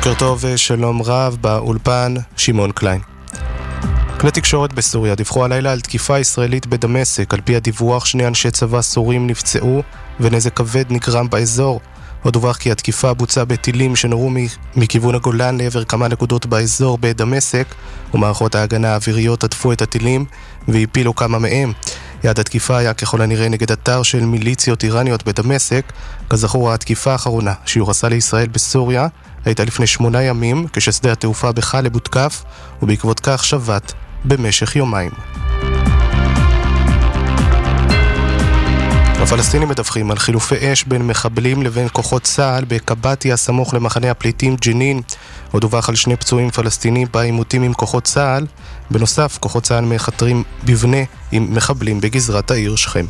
בוקר טוב ושלום רב, באולפן שמעון קליין. כלי תקשורת בסוריה דיווחו הלילה על תקיפה ישראלית בדמשק. על פי הדיווח, 2 אנשי צבא סורים נפצעו ונזק כבד נגרם באזור. עוד דווח כי התקיפה בוצעה בטילים שנורו מכיוון הגולן לעבר כמה נקודות באזור בדמשק, ומערכות ההגנה האוויריות עטפו את הטילים והפילו כמה מהם. יעד התקיפה היה ככל הנראה נגד אתר של מיליציות איראניות בדמשק. כזכור, התקיפה האחרונה שיוחסה לישראל בסוריה הייתה לפני 8 ימים, כששדה התעופה בחלב הותקף, ובעקבות כך שבת במשך יומיים. הפלסטינים מדווחים על חילופי אש בין מחבלים לבין כוחות צה"ל בקבטיה סמוך למחנה הפליטים ג'נין. עוד דווח על 2 פצועים פלסטינים בעימותים עם כוחות צה"ל. בנוסף, כוחות צה"ל מחתרים בבנה עם מחבלים בגזרת העיר שכם.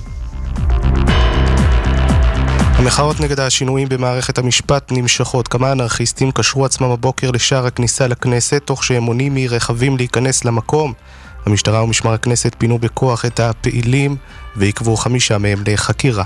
המחאות נגד השינויים במערכת המשפט נמשכות. כמה אנרכיסטים קשרו עצמם הבוקר לשער הכניסה לכנסת, תוך שהם מונעים מרכבים להיכנס למקום. המשטרה ומשמר הכנסת פינו בכוח את הפעילים ועקבו 5 מהם לחקירה.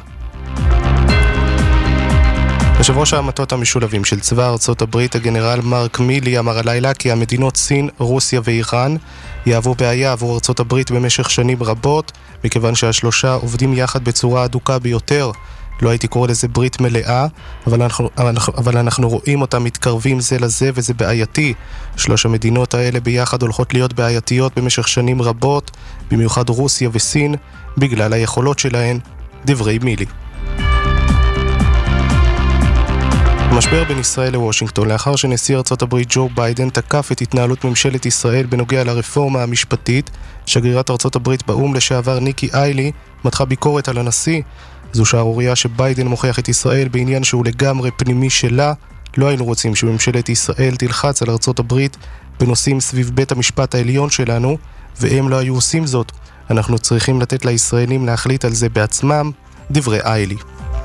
יושב ראש המטות המשולבים של צבא ארצות הברית, הגנרל מרק מילי, אמר הלילה כי המדינות סין, רוסיה ואיראן יהוו בעיה עבור ארצות הברית במשך שנים רבות, מכיוון שהשלושה עובדים יחד בצורה הדוקה ביותר. לא הייתי קורא לזה ברית מלאה, אבל אנחנו רואים אותם מתקרבים זה לזה וזה בעייתי. 3 המדינות האלה ביחד הולכות להיות בעייתיות במשך שנים רבות, במיוחד רוסיה וסין, בגלל היכולות שלהן, דברי מילי. המשבר בין ישראל לוושינגטון, לאחר שנשיא ארצות הברית ג'ו ביידן תקף את התנהלות ממשלת ישראל בנוגע לרפורמה המשפטית, שגרירת ארצות הברית באום לשעבר ניקי איילי מתחה ביקורת על הנשיא. זו שערוריה שביידן מוכיח את ישראל בעניין שהוא לגמרי פנימי שלה. לא היינו רוצים שממשלת ישראל תלחץ על ארצות הברית בנושאים סביב בית המשפט העליון שלנו, והם לא היו עושים זאת. אנחנו צריכים לתת לישראלים להחליט על זה בעצמם, דברי איילי.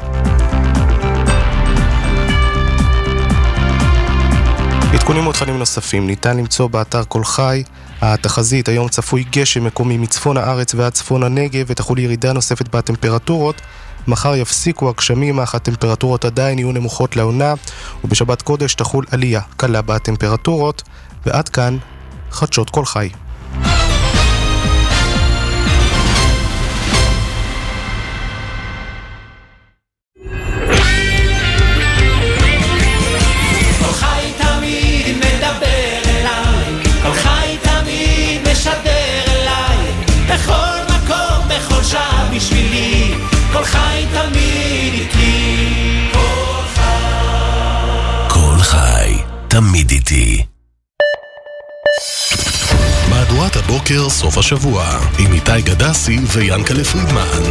עדכונים ותכנים נוספים ניתן למצוא באתר כל חי. התחזית: היום צפוי גשם מקומי מצפון הארץ ועד צפון הנגב, ותחול ירידה נוספת בטמפרטורות. מחר יפסיקו הגשמים, אך הטמפרטורות עדיין יהיו נמוכות לעונה, ובשבת קודש תחול עלייה קלה בטמפרטורות. ועד כאן חדשות כל חי. כל חי תמיד איתי, כל חי תמיד איתי. מהדורת הבוקר סוף השבוע עם איתי גדסי ויאנקלה פרידמן.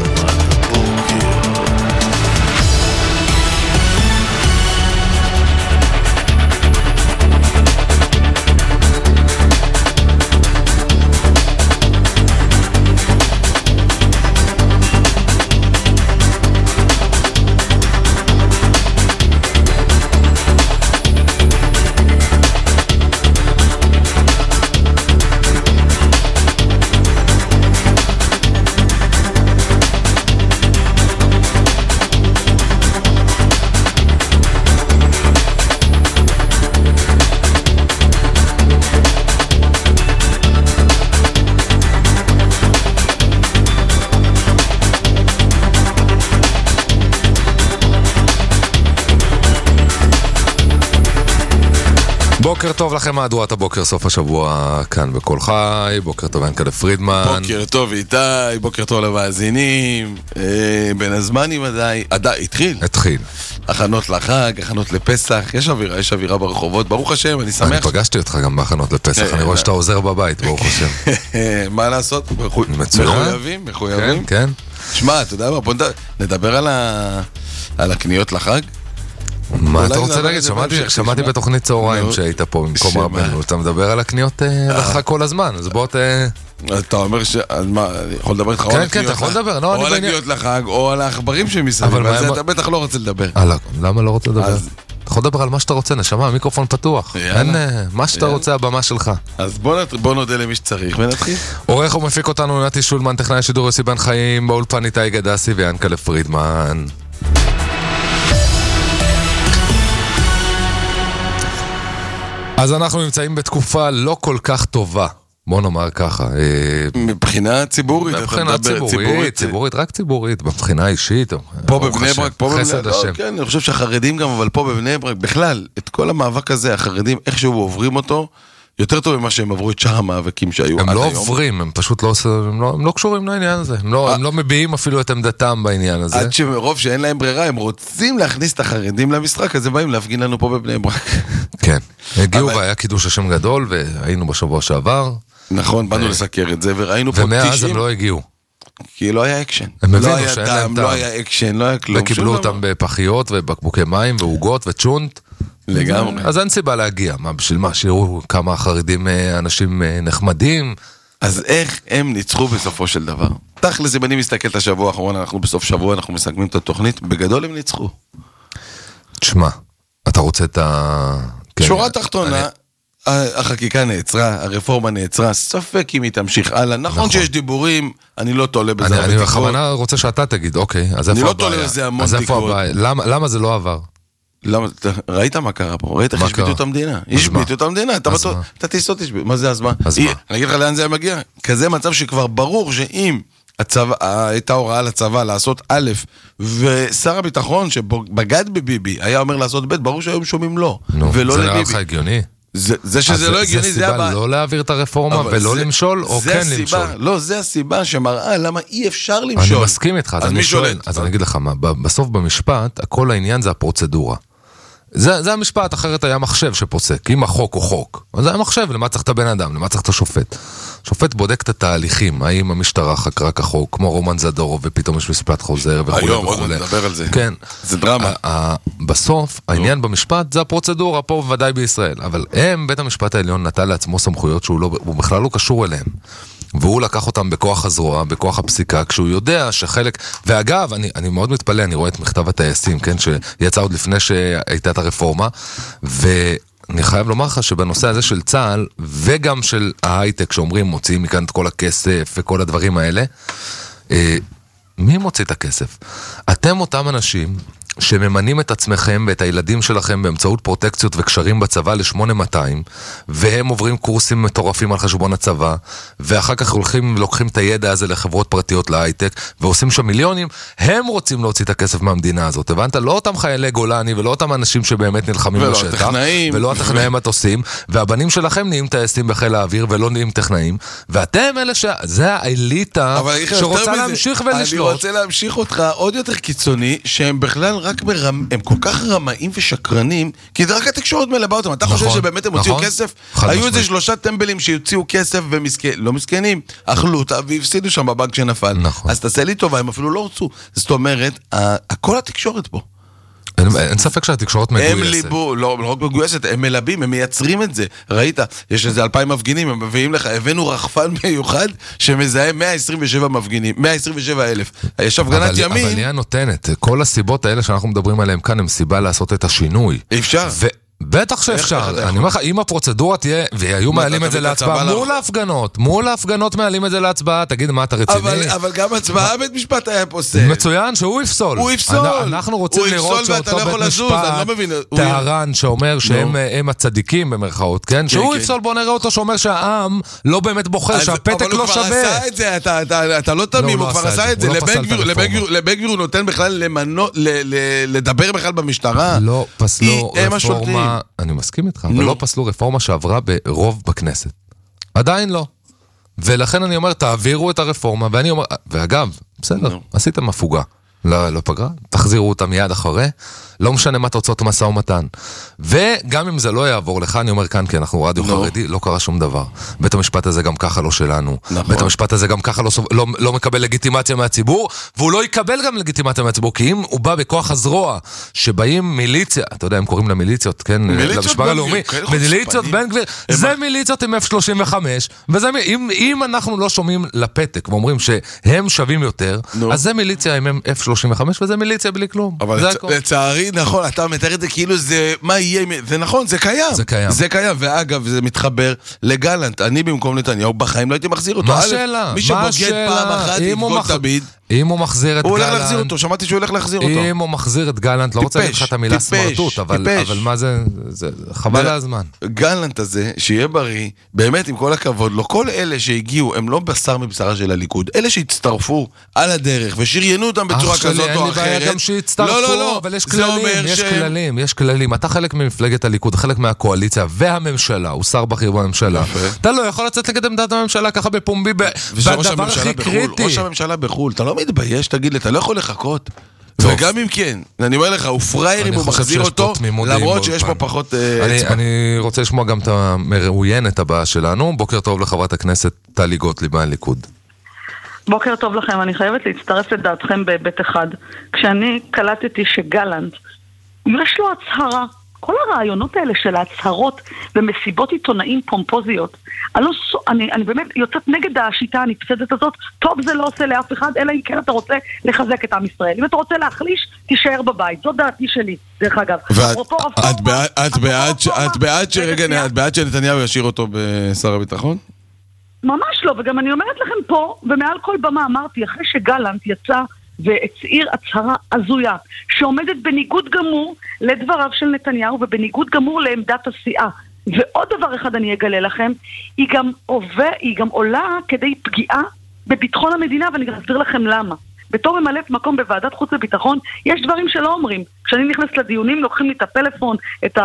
בוקר טוב לכם, מהדורת הבוקר סוף השבוע כאן בכל חי. בוקר טוב יאנקלה פרידמן. בוקר טוב איתי, בוקר טוב למאזינים. בין הזמנים התחיל הכנות לחג, הכנות לפסח. יש אווירה ברחובות, ברוך השם, אני שמח. אני פגשתי אותך גם בהכנות לפסח, אני רואה שאתה עוזר בבית, ברוך השם. מה לעשות? מחויבים. כן. שמע, אתה יודע מה, בוא נדבר על הקניות לחג. מה אתה רוצה להגיד? שמעתי בתוכנית צהריים שהיית פה במקום רבנו. אתה מדבר על הקניות לחג כל הזמן, אז בוא אתה אומר מה, יכול לדבר איתך כן, אתה יכול לדבר. או על הקניות לחג, או על העכברים שמסביב, על זה אתה בטח לא רוצה לדבר. למה לא רוצה לדבר? אתה יכול לדבר על מה שאתה רוצה, נשמה, המיקרופון פתוח. אין, מה שאתה רוצה, הבמה שלך. אז בוא נודה למי שצריך ונתחיל. עורך ומפיק אותנו נתי שולמן, טכנאי השידור יוסי בן חיים, באולפן איתי גדסי ויאנקלה פרידמן. אז אנחנו נמצאים בתקופה לא כל כך טובה. בוא נאמר ככה. מבחינה ציבורית. מבחינה ציבורית, רק ציבורית, מבחינה אישית. פה בבני ברק, כן, אני חושב שהחרדים גם, אבל פה בבני ברק, בכלל, את כל המאבק הזה, החרדים, איכשהו עוברים אותו, יותר טוב ממה שהם עברו את שאר המאבקים שהיו עד היום. הם לא עוברים, הם פשוט לא קשורים לעניין הזה. הם לא מביעים אפילו את עמדתם בעניין הזה. עד שמרוב שאין להם ברירה, הם רוצים להכניס את החרדים למשחק, אז הם באים להפגין לנו פה בבני ברק. כן, הגיעו והיה קידוש השם גדול, והיינו בשבוע שעבר. נכון, באנו לסקר את זה, וראינו פה 90. ומאז הם לא הגיעו. כי לא היה אקשן. הם הבינו שאין להם טעם. לא היה אקשן, לא היה כלום. וקיבלו אותם בפחיות ובקבוקי מים ועוגות וצ'ונט. לגמרי. אז אין סיבה להגיע. מה, בשביל מה? שיראו כמה חרדים אנשים נחמדים. אז איך הם ניצחו בסופו של דבר? תכל'ס, אם אני מסתכל את השבוע האחרון, אנחנו בסוף שבוע, אנחנו מסכמים את התוכנית, בגדול הם ניצחו. תשמע, אתה רוצה את ה... שורה תחתונה, החקיקה נעצרה, הרפורמה נעצרה, ספק אם היא תמשיך הלאה. נכון שיש דיבורים, אני לא תולה בזה. אני בכוונה רוצה שאתה תגיד, אוקיי, אז איפה הבעיה? אני לא תולה בזה המון תקרות. למה זה לא עבר? ראית מה קרה פה? ראית איך השביתו את המדינה? השביתו את המדינה, אתה תיסות השביתו. מה זה הזמן? אני אגיד לך לאן זה מגיע. כזה מצב שכבר ברור שאם הייתה הוראה לצבא לעשות א', ושר הביטחון שבגד בביבי היה אומר לעשות ב', ברור שהיום שומעים לא, ולא לביבי. זה נראה לך הגיוני? זה שזה לא הגיוני, זה סיבה לא להעביר את הרפורמה ולא למשול, או כן למשול? לא, זה הסיבה שמראה למה אי אפשר למשול. אני מסכים איתך, אז אני אגיד לך מה, בסוף במשפט, הכל העניין זה הפרוצדורה. זה המשפט, אחרת היה מחשב שפוסק, אם החוק הוא חוק. אז זה היה מחשב, למה צריך את הבן אדם, למה צריך את השופט. שופט בודק את התהליכים, האם המשטרה חקרה כחוק, כמו רומן זדורוב, ופתאום יש משפט חוזר וכו'. היום, עוד נדבר על זה. כן. זה דרמה. בסוף, העניין במשפט, זה הפרוצדורה פה בוודאי בישראל. אבל בית המשפט העליון נטל לעצמו סמכויות שהוא בכלל לא קשור אליהם. והוא לקח אותם בכוח הזרוע, בכוח הפסיקה, כשהוא יודע שחלק... ואגב, אני מאוד מתפלא, אני רואה את מכתב הטייסים, כן, שיצא עוד לפני שהייתה את הרפורמה, ואני חייב לומר לך שבנושא הזה של צה"ל, וגם של ההייטק, שאומרים, מוציאים מכאן את כל הכסף וכל הדברים האלה, מי מוציא את הכסף? אתם אותם אנשים שממנים את עצמכם ואת הילדים שלכם באמצעות פרוטקציות וקשרים בצבא ל-8200, והם עוברים קורסים מטורפים על חשבון הצבא, ואחר כך לוקחים את הידע הזה לחברות פרטיות להייטק, ועושים שם מיליונים. הם רוצים להוציא את הכסף מהמדינה הזאת, הבנת? לא אותם חיילי גולני, ולא אותם אנשים שבאמת נלחמים בשטח, ולא הטכנאים מטוסים, והבנים שלכם נהיים טייסים בחיל האוויר, ולא נהיים טכנאים, ואתם אלה זה האליטה שרוצה להמשיך ולשלוט. אני רוצה להמשיך אותך עוד יותר קיצוני, שהם בכלל הם כל כך רמאים ושקרנים, כי רק התקשורת מלבה אותם. אתה חושב שבאמת הם הוציאו כסף? היו איזה 3 טמבלים שיוציאו כסף לא מסכנים, אכלו אותה והפסידו שם בבנק שנפל. אז תעשה לי טובה, הם אפילו לא הוצאו. זאת אומרת, כל התקשורת פה. אין ספק שהתקשורת מגויסת. הם ליבו, לא רק מגויסת, הם מלבים, הם מייצרים את זה. ראית, יש איזה 2,000 מפגינים, הם מביאים לך, הבאנו רחפן מיוחד שמזהה 127 מפגינים, 127,000. יש הפגנת ימין. אבל היא הנותנת, כל הסיבות האלה שאנחנו מדברים עליהן כאן, הם סיבה לעשות את השינוי. אפשר. בטח שאפשר, אני אומר לך, אם הפרוצדורה תהיה, והיו מעלים את זה להצבעה מול ההפגנות מעלים את זה להצבעה, תגיד מה אתה רציני? אבל גם הצבעה בית משפט היה פוסל. מצוין, שהוא יפסול. הוא יפסול. אנחנו רוצים לראות שאותו בית משפט, טהרן שאומר שהם הצדיקים במרכאות, כן? שהוא יפסול, בוא נראה אותו שאומר שהעם לא באמת בוחר, שהפתק לא שווה. אבל הוא כבר עשה את זה, אתה לא תמים, הוא כבר עשה את זה. לבן גביר הוא נותן בכלל לדבר בכלל במשטרה. לא פסלו רפורמה, אני מסכים איתך, אבל לא פסלו רפורמה שעברה ברוב בכנסת. עדיין לא. ולכן אני אומר, תעבירו את הרפורמה, ואני אומר, ואגב, בסדר, עשיתם הפוגה. לא פגרה, תחזירו אותה מיד אחרי, לא משנה מה תוצאות המשא ומתן. וגם אם זה לא יעבור לך, אני אומר כאן, כי אנחנו רדיו חרדי, לא קרה שום דבר. בית המשפט הזה גם ככה לא שלנו. בית המשפט הזה גם ככה לא מקבל לגיטימציה מהציבור, והוא לא יקבל גם לגיטימציה מהציבור, כי אם הוא בא בכוח הזרוע, שבאים מיליציה, אתה יודע, הם קוראים לה מיליציות, כן? למשמר הלאומי, מיליציות בן גביר, זה מיליציות עם F-35, ואם אנחנו לא שומעים לפתק, ואומרים שהם שווים יותר, אז זה מיליציה עם F-35, וזה מיליציה בלי כלום. אבל לצערי, נכון, אתה מתאר את זה כאילו זה, מה יהיה, זה נכון, זה קיים. זה קיים, ואגב, זה מתחבר לגלנט. אני במקום נתניהו, בחיים לא הייתי מחזיר אותו. מה השאלה? מי שבוגד פעם אחת, יבגוד תמיד. אם הוא מחזיר את גלנט... הוא הולך להחזיר אותו, שמעתי שהוא הולך להחזיר אותו. אם הוא מחזיר את גלנט, לא רוצה להגיד לך את המילה סמרטוט, אבל מה זה... חבל הזמן. גלנט הזה, שיהיה בריא, באמת עם כל הכבוד, לא כל אלה שהגיעו, הם לא בשר מבשרה של הליכוד, אלה שהצטרפו על הדרך ושריינו אותם בצורה כזאת או אחרת. אין לי בעיה גם שהצטרפו, אבל יש כללים. אתה חלק ממפלגת הליכוד, חלק מהקואליציה והממשלה, הוא שר בכיר בממשלה. אתה לא יכול לצאת נגד עמדת הממשלה ככה בפומבי, בדבר הכי קריטי. ראש הממשלה בחול, אתה לא מתבייש, תגיד לי, אתה לא יכול לחכות. וגם אם כן, אני אומר לך, הוא פרייר אם הוא מחזיר אותו, למרות שיש פה פחות אצבע. אני רוצה לשמוע גם את המרואיינת הבאה שלנו. בוקר טוב לחברת הכנסת טלי גוטליב מהליכוד. בוקר טוב לכם, אני חייבת להצטרף לדעתכם בהיבט אחד. כשאני קלטתי שגלנט, יש לו הצהרה, כל הרעיונות האלה של ההצהרות במסיבות עיתונאים פומפוזיות, אני באמת יוצאת נגד השיטה הנפסדת הזאת. טוב, זה לא עושה לאף אחד, אלא אם כן אתה רוצה לחזק את עם ישראל. אם אתה רוצה להחליש, תישאר בבית. זו דעתי שלי, דרך אגב. את בעד שנתניהו ישאיר אותו בשר הביטחון? ממש לא, וגם אני אומרת לכם פה, ומעל כל במה אמרתי, אחרי שגלנט יצא והצעיר הצהרה הזויה, שעומדת בניגוד גמור לדבריו של נתניהו, ובניגוד גמור לעמדת הסיעה. ועוד דבר אחד אני אגלה לכם, היא גם עולה כדי פגיעה בביטחון המדינה, ואני גם אסביר לכם למה. בתור ממלאת מקום בוועדת חוץ וביטחון, יש דברים שלא אומרים. כשאני נכנסת לדיונים, לוקחים לי את הפלאפון, את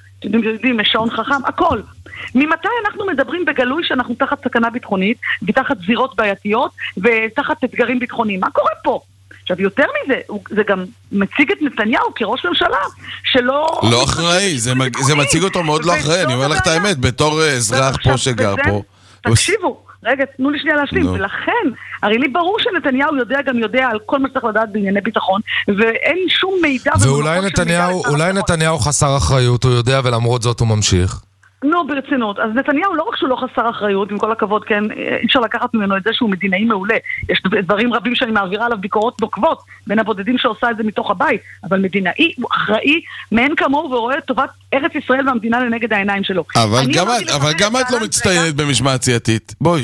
השעון חכם, הכל. ממתי אנחנו מדברים בגלוי שאנחנו תחת סכנה ביטחונית, ותחת זירות בעייתיות, ותחת אתגרים ביטחוניים? מה קורה פה? עכשיו, יותר מזה, זה גם מציג את נתניהו כראש ממשלה, שלא... לא אחראי, זה מציג אותו מאוד לא אחראי, אני אומר לך את האמת, בתור אזרח פה שגר פה. תקשיבו, רגע, תנו לי שנייה להשלים, ולכן, הרי לי ברור שנתניהו יודע על כל מה שצריך לדעת בענייני ביטחון, ואין שום מידע... ואולי נתניהו חסר אחריות, הוא יודע, ולמרות זאת הוא ממשיך. נו, ברצינות. אז נתניהו לא רק שהוא לא חסר אחריות, עם כל הכבוד, כן, אי אפשר לקחת ממנו את זה שהוא מדינאי מעולה. יש דברים רבים שאני מעבירה עליו ביקורות נוקבות, בין הבודדים שעושה את זה מתוך הבית, אבל מדינאי הוא אחראי מאין כמוהו ורואה את טובת ארץ ישראל והמדינה לנגד העיניים שלו. אבל גם את לא מצטיינת במשמעת סיעתית. בואי.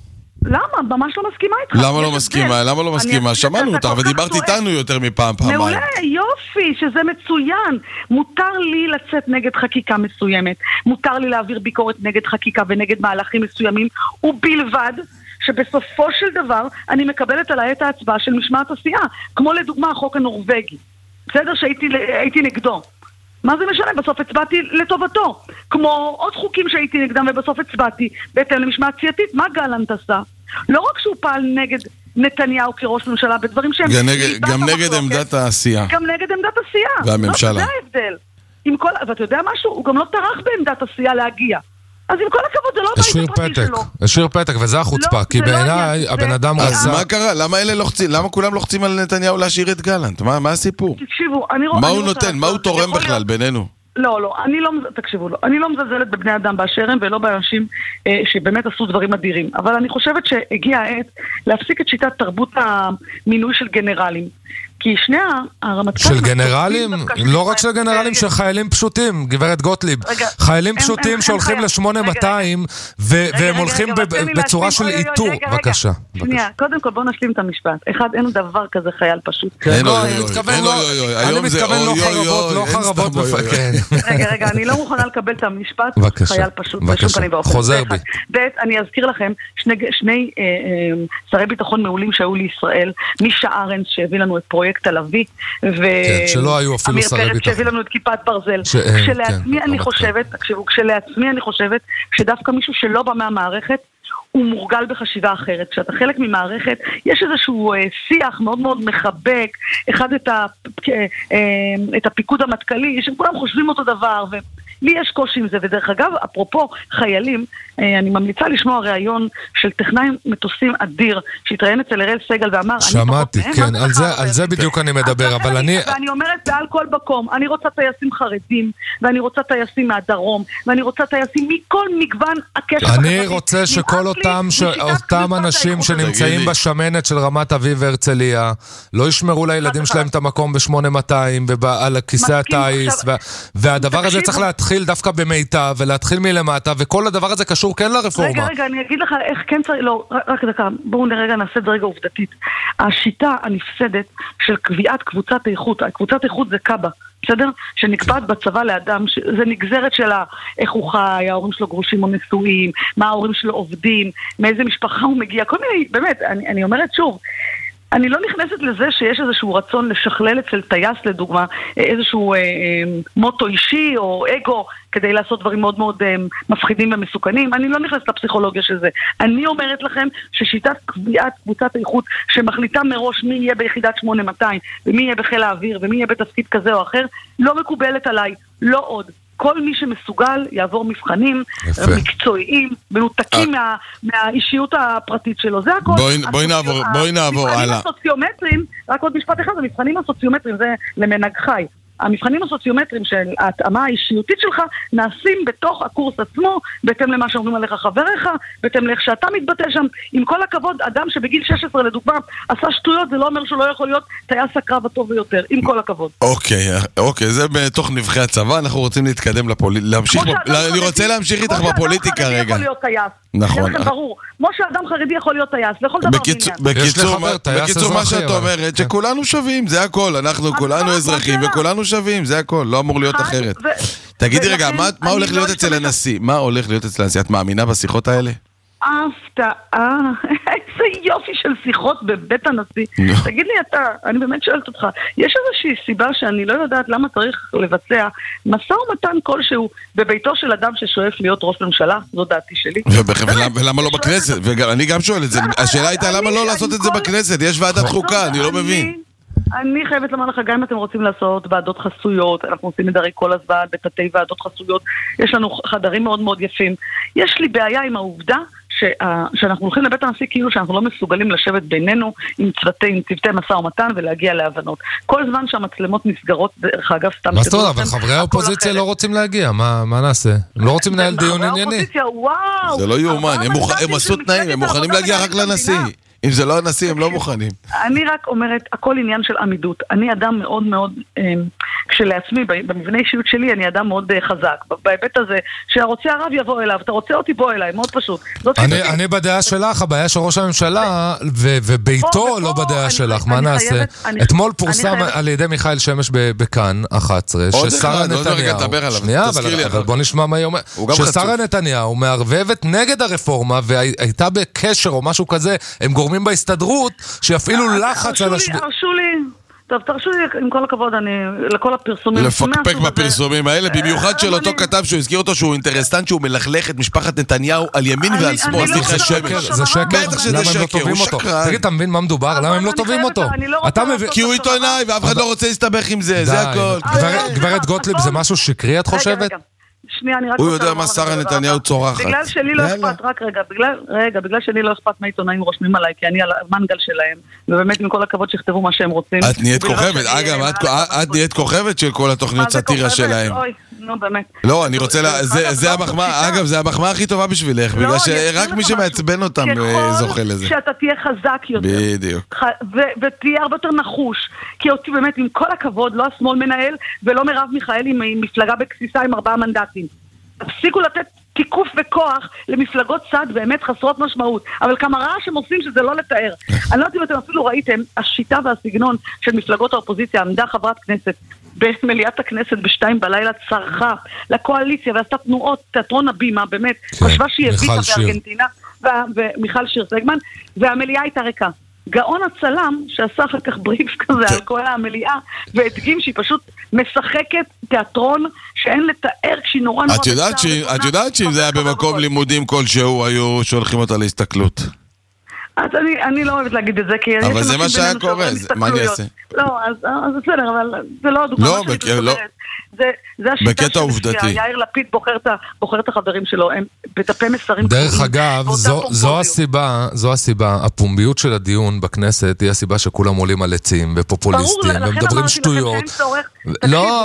למה? ממש לא מסכימה איתך. למה לא מסכימה? שמענו אותך ודיברת איתנו יותר פעמיים. מעולה, יופי, שזה מצוין. מותר לי לצאת נגד חקיקה מסוימת. מותר לי להעביר ביקורת נגד חקיקה ונגד מהלכים מסוימים, ובלבד שבסופו של דבר אני מקבלת עליי את ההצבעה של משמעת הסיעה. כמו לדוגמה החוק הנורווגי. בסדר שהייתי נגדו. מה זה משנה? בסוף הצבעתי לטובתו. כמו עוד חוקים שהייתי נגדם ובסוף הצבעתי בהתאם למשמעת סיעתית. מה גלנט עשה? לא רק שהוא פעל נגד נתניהו כראש ממשלה בדברים שהם... גם נגד עמדת העשייה. גם נגד עמדת העשייה. והממשלה. זה ההבדל. ואתה יודע משהו? הוא גם לא טרח בעמדת העשייה להגיע. אז עם כל הכבוד זה לא בית הפרטי שלו. השאיר פתק, וזה החוצפה, כי בעיניי הבן אדם רצה... אז מה קרה? למה כולם לוחצים על נתניהו להשאיר את גלנט? מה הסיפור? תקשיבו, מה הוא נותן? מה הוא תורם בכלל בינינו? לא, תקשיבו, אני לא מזלזלת בבני אדם באשר הם ולא באנשים שבאמת עשו דברים אדירים, אבל אני חושבת שהגיעה העת להפסיק את שיטת תרבות המינוי של גנרלים. כי שני הרמטכ"לים... של גנרלים? לא רק של גנרלים, של חיילים פשוטים, גברת גוטליב. חיילים פשוטים שהולכים ל-8200 והם הולכים בצורה של איתור. בבקשה. קודם כל בואו נשלים את המשפט. אחד, אין דבר כזה חייל פשוט. אני מתכוון לא חרבות. רגע, אני לא מוכנה לקבל את המשפט חייל פשוט. חוזר בי. אני אזכיר לכם שני שרי ביטחון מעולים שהיו לישראל, מישה ארנס שהביא לנו את פרויקט תל אביב, שלא היו אפילו שרי ביטחון. שהביא לנו את כיפת ברזל. כשלעצמי אני חושבת שדווקא מישהו שלא בא מהמערכת, הוא מורגל בחשיבה אחרת. כשאתה חלק ממערכת, יש איזשהו שיח מאוד מאוד מחבק, אחד את הפיקוד המטכ"לי, שכולם חושבים אותו דבר, לי יש קושי עם זה, ודרך אגב, אפרופו חיילים, אני ממליצה לשמוע ראיון של טכנאי מטוסים אדיר, שהתראיין אצל אראל סגל ואמר... שמעתי, כן, על זה בדיוק אני מדבר, אבל אני... ואני אומרת בעל כל מקום, אני רוצה טייסים חרדים, ואני רוצה טייסים מהדרום, ואני רוצה טייסים מכל מגוון הקשר החברתי. אני רוצה שכל אותם אנשים שנמצאים בשמנת של רמת אביב והרצליה, לא ישמרו לילדים שלהם את המקום ב-8200, ועל הכיסא הטייס, והדבר הזה צריך להתחיל דווקא במיטב, ולהתחיל מלמטה, וכל הדבר הזה קשור קשור כן לרפורמה. רגע, אני אגיד לך איך כן צריך, לא, רק דקה, בואו רגע נעשה את זה רגע עובדתית. השיטה הנפסדת של קביעת קבוצת איכות, קבוצת איכות זה קאבה, בסדר? שנקבעת בצבא לאדם, זה נגזרת של איך הוא חי, ההורים שלו גרושים או נשואים, מה ההורים שלו עובדים, מאיזה משפחה הוא מגיע, כל מיני, באמת, אני אומרת שוב, אני לא נכנסת לזה שיש איזשהו רצון לשכלל אצל טייס לדוגמה, איזשהו מוטו אישי או אגו כדי לעשות דברים מאוד מאוד מפחידים ומסוכנים. אני לא נכנסת לפסיכולוגיה של זה. אני אומרת לכם ששיטת קביעת קבוצת איכות שמחליטה מראש מי יהיה ביחידת 8200 ומי יהיה בחיל האוויר ומי יהיה בתפקיד כזה או אחר, לא מקובלת עליי, לא עוד. כל מי שמסוגל יעבור מבחנים מקצועיים, מנותקים מהאישיות הפרטית שלו. זה הכל. בואי נעבור הלאה. המבחנים הסוציומטריים, רק עוד משפט אחד, המבחנים הסוציומטריים זה למנהג חי. המבחנים הסוציומטריים של ההתאמה האישיותית שלך נעשים בתוך הקורס עצמו, בהתאם למה שאומרים עליך חבריך, בהתאם לאיך שאתה מתבטא שם. עם כל הכבוד, אדם שבגיל 16 לדוגמה עשה שטויות, זה לא אומר שהוא לא יכול להיות טייס הקרב הטוב ביותר, עם כל הכבוד. אוקיי, זה בתוך נבחי הצבא, אנחנו רוצים להתקדם להמשיך, אני רוצה להמשיך איתך בפוליטיקה רגע. נכון. ברור, כמו שאדם חרדי יכול להיות טייס, לכל דבר בעניין. בקיצור, מה שאת אומרת, שכולנו שווים, זה הכל, אנחנו כולנו אזרחים וכולנו שווים, זה הכל, לא אמור להיות אחרת. תגידי רגע, מה הולך להיות אצל הנשיא? מה הולך להיות אצל הנשיא? את מאמינה בשיחות האלה? הפתעה, איזה יופי של שיחות בבית הנשיא. תגיד לי אתה, אני באמת שואלת אותך, יש איזושהי סיבה שאני לא יודעת למה צריך לבצע משא ומתן כלשהו בביתו של אדם ששואף להיות ראש ממשלה? זו דעתי שלי. ולמה לא בכנסת? ואני גם שואל את זה, השאלה הייתה למה לא לעשות את זה בכנסת? יש ועדת חוקה, אני לא מבין. אני חייבת לומר לך, גם אם אתם רוצים לעשות ועדות חסויות, אנחנו עושים את זה כל הזמן, בתתי ועדות חסויות, יש לנו חדרים מאוד מאוד יפים. יש לי בעיה עם העובדה שאנחנו הולכים לבית הנשיא כאילו שאנחנו לא מסוגלים לשבת בינינו עם צוותי משא ומתן ולהגיע להבנות. כל זמן שהמצלמות נסגרות, דרך אגב, סתם... מה זאת אומרת? אבל חברי האופוזיציה לא רוצים להגיע, מה נעשה? הם לא רוצים לנהל דיון ענייני. זה לא יאומן, הם עשו תנאים, הם מוכנים להגיע רק לנשיא. אם זה לא הנשיא, הם לא מוכנים. אני רק אומרת, הכל עניין של עמידות. אני אדם מאוד מאוד, כשלעצמי, במבנה אישיות שלי, אני אדם מאוד חזק. בהיבט הזה, שהרוצה הרב יבוא אליו, אתה רוצה אותי בוא אליי, מאוד פשוט. אני בדעה שלך, הבעיה של ראש הממשלה, וביתו לא בדעה שלך, מה נעשה? אתמול פורסם על ידי מיכאל שמש בכאן 11, ששרה נתניהו, שנייה, אבל בוא נשמע מה היא אומרת, ששרה נתניהו מערבבת נגד הרפורמה, והייתה בקשר או משהו כזה, הם גורמים בהסתדרות שיפעילו לחץ על הרשו לי, טוב, תרשו לי, עם כל הכבוד, לכל הפרסומים... לפקפק בפרסומים האלה, במיוחד של אותו כתב שהוא הזכיר אותו שהוא אינטרסנט, שהוא מלכלך את משפחת נתניהו על ימין ועל שמאל. זה שקר, בטח שזה שקר, הוא שקרן. תגיד, אתה מבין מה מדובר? למה הם לא טובים אותו? כי הוא עיתונאי ואף אחד לא רוצה להסתבך עם זה, זה הכל. גברת גוטליב, זה משהו שקרי, את חושבת? הוא יודע מה שרה נתניהו צורחת. בגלל שלי לא אכפת, רק רגע, בגלל שלי לא אכפת מהעיתונאים רושמים עליי, כי אני על המנגל שלהם, ובאמת עם כל הכבוד שיכתבו מה שהם רוצים. את נהיית כוכבת, אגב, את נהיית כוכבת של כל התוכניות סאטירה שלהם. אוי, נו באמת. לא, אני רוצה, זה המחמאה, אגב, זה המחמאה הכי טובה בשבילך, בגלל שרק מי שמעצבן אותם זוכה לזה. שאתה תהיה חזק יותר. בדיוק. ותהיה הרבה יותר נחוש, כי אותי באמת, עם כל הכבוד, לא השמאל מנהל, ולא מרב מיכאל עם מפלגה בקסיסה עם 4 מנדטים. תפסיקו לתת תיקוף וכוח למפלגות צד באמת חסרות משמעות, אבל כמה רעש הם עושים שזה לא לתאר. אני לא יודעת אם אתם אפילו ראיתם, השיטה והסגנון של מפלגות האופוזיציה, עמדה חברת כנסת במליאת הכנסת ב2 בלילה, צרחה לקואליציה ועשתה תנועות, תיאטרון הבימה, באמת, חשבה שהיא הביטה בארגנטינה, ומיכל שיר סגמן, והמליאה הייתה ריקה. גאון הצלם שעשה אחר כך בריף כזה על כל המליאה והדגים שהיא פשוט משחקת תיאטרון שאין לתאר כשהיא נורא נורא... את יודעת שאם זה היה במקום לימודים כלשהו היו שולחים אותה להסתכלות? אז אני לא אוהבת להגיד את זה כי... אבל זה מה שהיה קורה, מה אני אעשה? לא, אז בסדר, אבל זה לא הדוגמה שלי מדברת. זה השיטה שיאיר לפיד בוחר את החברים שלו, הם בטפי מסרים. דרך אגב, זו הסיבה, הפומביות של הדיון בכנסת היא הסיבה שכולם עולים על עצים ופופוליסטים, ומדברים שטויות. לא,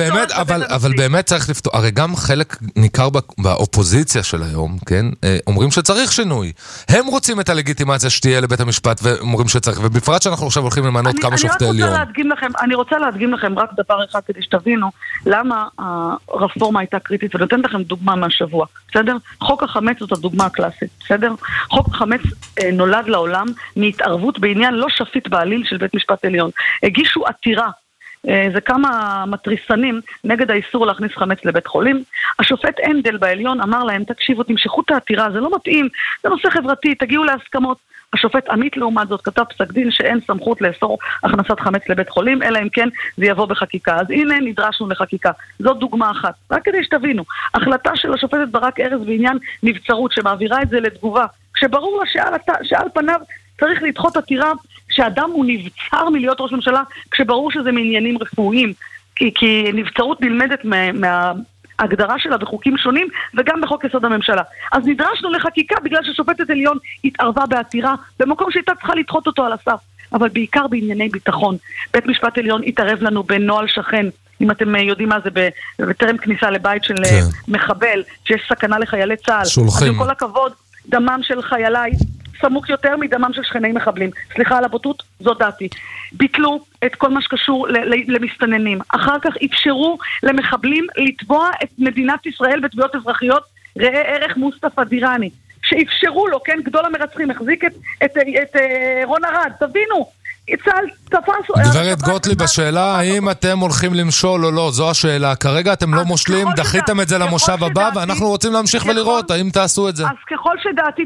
אבל באמת צריך לפתור, הרי גם חלק ניכר באופוזיציה של היום, כן, אומרים שצריך שינוי. הם רוצים את הלגיטימציה שתהיה לבית המשפט, ואומרים שצריך, ובפרט שאנחנו עכשיו הולכים למנות כמה שופטי עליון. אני רוצה להדגים לכם רק דבר אחד כדי שתבינו למה הרפורמה הייתה קריטית, ונותן לכם דוגמה מהשבוע, בסדר? חוק החמץ זאת הדוגמה הקלאסית, בסדר? חוק החמץ נולד לעולם מהתערבות בעניין לא שפיט בעליל של בית משפט עליון. הגישו עתירה, זה כמה מטריסנים נגד האיסור להכניס חמץ לבית חולים. השופט אנדל בעליון אמר להם, תקשיבו, תמשכו את העתירה, זה לא מתאים, זה נושא חברתי, תגיעו להסכמות. השופט עמית לעומת זאת כתב פסק דין שאין סמכות לאסור הכנסת חמץ לבית חולים, אלא אם כן זה יבוא בחקיקה. אז הנה נדרשנו לחקיקה. זאת דוגמה אחת. רק כדי שתבינו, החלטה של השופטת ברק ארז בעניין נבצרות שמעבירה את זה לתגובה, כשברור לה שעל פניו צריך לדחות עתירה שאדם הוא נבצר מלהיות ראש ממשלה, כשברור שזה מעניינים רפואיים, כי נבצרות נלמדת מההגדרה שלה בחוקים שונים, וגם בחוק יסוד הממשלה. אז נדרשנו לחקיקה בגלל ששופטת עליון התערבה בעתירה, במקום שהייתה צריכה לדחות אותו על הסף. אבל בעיקר בענייני ביטחון. בית משפט עליון התערב לנו בנוהל שכן, אם אתם יודעים מה זה, בטרם כניסה לבית של מחבל, שיש סכנה לחיילי צה"ל. שולחים. אז עם כל הכבוד, דמם של חיילי סמוך יותר מדמם של שכני מחבלים. סליחה על הבוטות, זו דעתי. ביטלו את כל מה שקשור למסתננים. אחר כך אפשרו למחבלים לתבוע את מדינת ישראל בתביעות אזרחיות, ראה ערך מוסטפא דיראני. שאפשרו לו, כן, גדול המרצחים, החזיק את רון ארד. תבינו, צה"ל תפס... גברת גוטליב, בשאלה האם אתם הולכים למשול או לא, זו השאלה. כרגע אתם לא מושלים, דחיתם את זה למושב הבא, ואנחנו רוצים להמשיך ולראות האם תעשו את זה. אז ככל שדעתי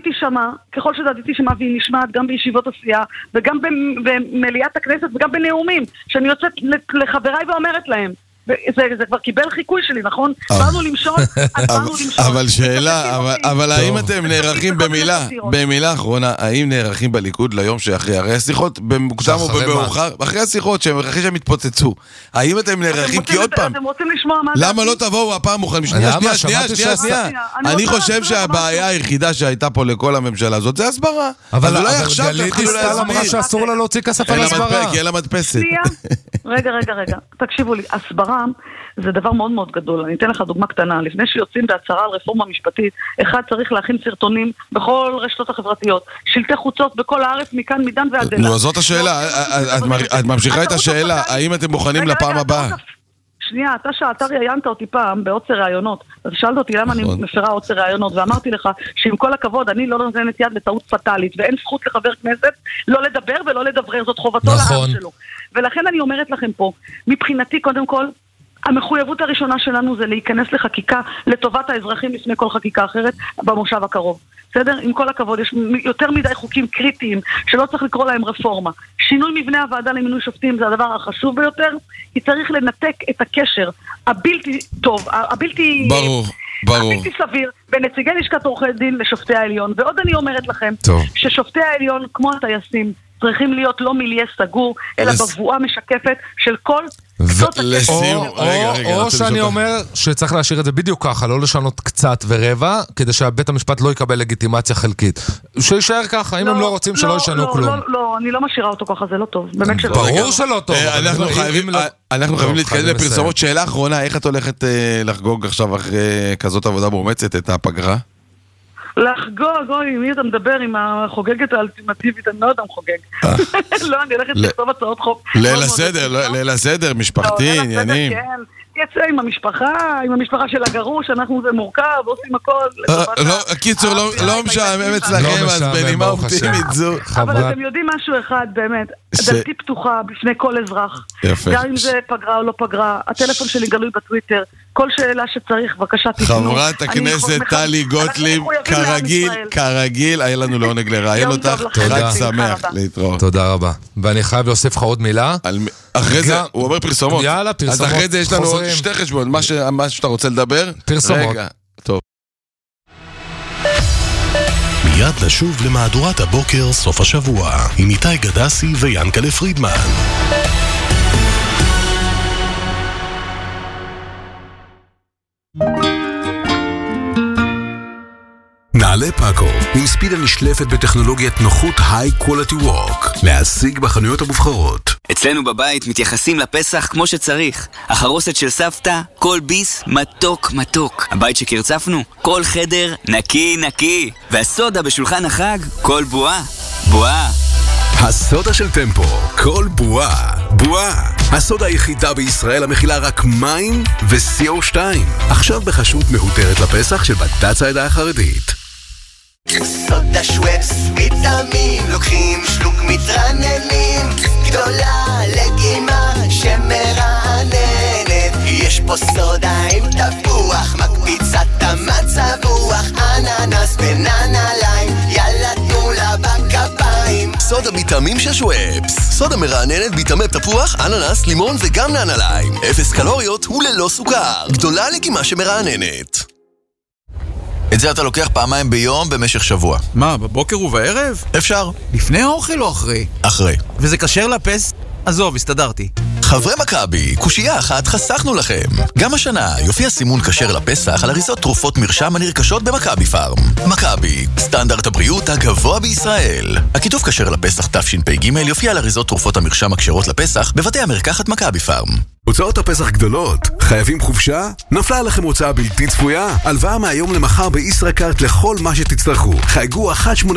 תשמע, והיא נשמעת גם בישיבות הסיעה, וגם במליאת הכנסת, וגם בנאומים, שאני יוצאת לחבריי ואומרת להם, זה כבר קיבל חיקוי שלי, נכון? באנו למשול, אבל שאלה, אבל האם אתם נערכים במילה אחרונה, האם נערכים בליכוד ליום שאחרי, הרי השיחות במוקדם או במאוחר, אחרי השיחות אחרי שהם התפוצצו, האם אתם נערכים? כי עוד פעם, למה לא תבואו הפעם מוכנים? שנייה, אני חושב שהבעיה היחידה שהייתה פה לכל הממשלה הזאת זה הסברה. אבל גלית דיסטל אמרה שאסור לה להוציא כסף על הסברה. כי אין לה מדפסת. רגע, תקשיבו לי, הסברה זה דבר מאוד מאוד גדול. אני אתן לך דוגמה קטנה. לפני שיוצאים בהצהרה על רפורמה משפטית, אחד צריך להכין סרטונים בכל רשתות החברתיות, שלטי חוצות בכל הארץ, מכאן, מדן ועד אילת. נו, זאת השאלה. את ממשיכה את השאלה, האם אתם מוכנים לפעם הבאה? שנייה, אתה ראיינת אותי פעם בעוצר ראיונות, אז שאלת אותי למה אני מפרה עוצר ראיונות, ואמרתי לך שעם כל הכבוד אני לא נותנת יד לטעות פטלית, ואין זכות לחבר כנסת לא לדבר ולא לדברר, זאת חובתו לעם שלו. ולכן אני אומרת לכם פה, מבחינתי קודם כל, המחויבות הראשונה שלנו זה להיכנס לחקיקה לטובת האזרחים לפני כל חקיקה אחרת במושב הקרוב. בסדר? עם כל הכבוד, יש יותר מדי חוקים קריטיים שלא צריך לקרוא להם רפורמה. שינוי מבנה הוועדה למינוי שופטים זה הדבר החשוב ביותר, כי צריך לנתק את הקשר הבלתי טוב, הבלתי סביר בין נציגי לשכת עורכי דין לשופטי העליון. ועוד אני אומרת לכם ששופטי העליון כמו הטייסים צריכים להיות לא מיליה סגור, אלא בבואה משקפת של כל קצות לסיום, או שאני אומר שצריך להשאיר את זה בדיוק ככה, לא לשנות קצת ורבע, כדי שהבית המשפט לא יקבל לגיטימציה חלקית. שישאר ככה, אם הם לא רוצים שלא ישנו כלום. לא, אני לא משאירה אותו ככה, זה לא טוב. באמת שלא. ברור שלא טוב. אנחנו חייבים להתקדם לפרסומות. שאלה אחרונה, איך את הולכת לחגוג עכשיו אחרי כזאת עבודה מאומצת את הפגרה? לחגוג, אוי, מי אתה מדבר עם החוגגת האלטימטיבית, אני לא יודע מחוגג. לא, אני הולכת לכתוב הצעות חוק. ליל הסדר, משפחתי, עניינים. יצא עם המשפחה של הגרוש, אנחנו זה מורכב, עושים הכל. קיצור, לא משעמם אצלכם, אז בנימה אופטימית זו. אבל אתם יודעים משהו אחד, באמת, דלתי פתוחה בפני כל אזרח. גם אם זה פגרה או לא פגרה, הטלפון שלי גלוי בטוויטר, כל שאלה שצריך, בבקשה תתנו. חברת הכנסת טלי גוטליב, כרגיל, היה לנו לעונג לראיין אותך, חג שמח להתראות. תודה רבה. ואני חייב להוסיף לך עוד מילה. אחרי זה, הוא אומר פרסומות. יאללה, פרסומות. אז אחרי זה יש לנו עוד שתי חשבון, מה שאתה רוצה לדבר. פרסומות. רגע, טוב. מיד נשוב למהדורת הבוקר סוף השבוע, עם איתי גדסי ויאנקלה פרידמן. נעלי פאקו, עם ספידה נשלפת בטכנולוגיית נוחות High Quality Work, להשיג בחנויות המובחרות. אצלנו בבית מתייחסים לפסח כמו שצריך. החרוסת של סבתא, כל ביס מתוק מתוק. הבית שקרצפנו, כל חדר נקי נקי. והסודה בשולחן החג, כל בועה, בועה. הסודה של טמפו, כל בועה, בועה. הסודה היחידה בישראל המכילה רק מים ו-CO2. עכשיו בחשות מהותרת לפסח של בד"ץ העדה החרדית. סודה שוואפס, ויטמין, לוקחים שלוק מתרננים, גדולה לגימה שמרעננת. יש פה סודה עם תפוח, מקפיצת המצב רוח, אננס בננה ליים, יאללה תנו לה בכפיים. סודה ביטמים של שוואפס, סודה מרעננת, ביטמי תפוח, אננס, לימון וגם ננה ליים. 0 קלוריות וללא סוכר, גדולה לגימה שמרעננת. את זה אתה לוקח פעמיים ביום במשך שבוע. מה, בבוקר ובערב? אפשר. לפני האוכל או אחרי? אחרי. וזה כשר לפס? עזוב, הסתדרתי. חברי מכבי, קושייה אחת חסכנו לכם. גם השנה יופיע סימון כשר לפסח על אריזות תרופות מרשם הנרכשות במכבי פארם. מכבי, סטנדרט הבריאות הגבוה בישראל. הכיתוב כשר לפסח תשפ"ג יופיע על אריזות תרופות המרשם הכשרות לפסח בבתי המרקחת מכבי פארם. הוצאות הפסח גדולות, חייבים חופשה? נפלה עליכם הוצאה בלתי צפויה? הלוואה מהיום למחר בישראכרט לכל מה שתצטרכו. חייגו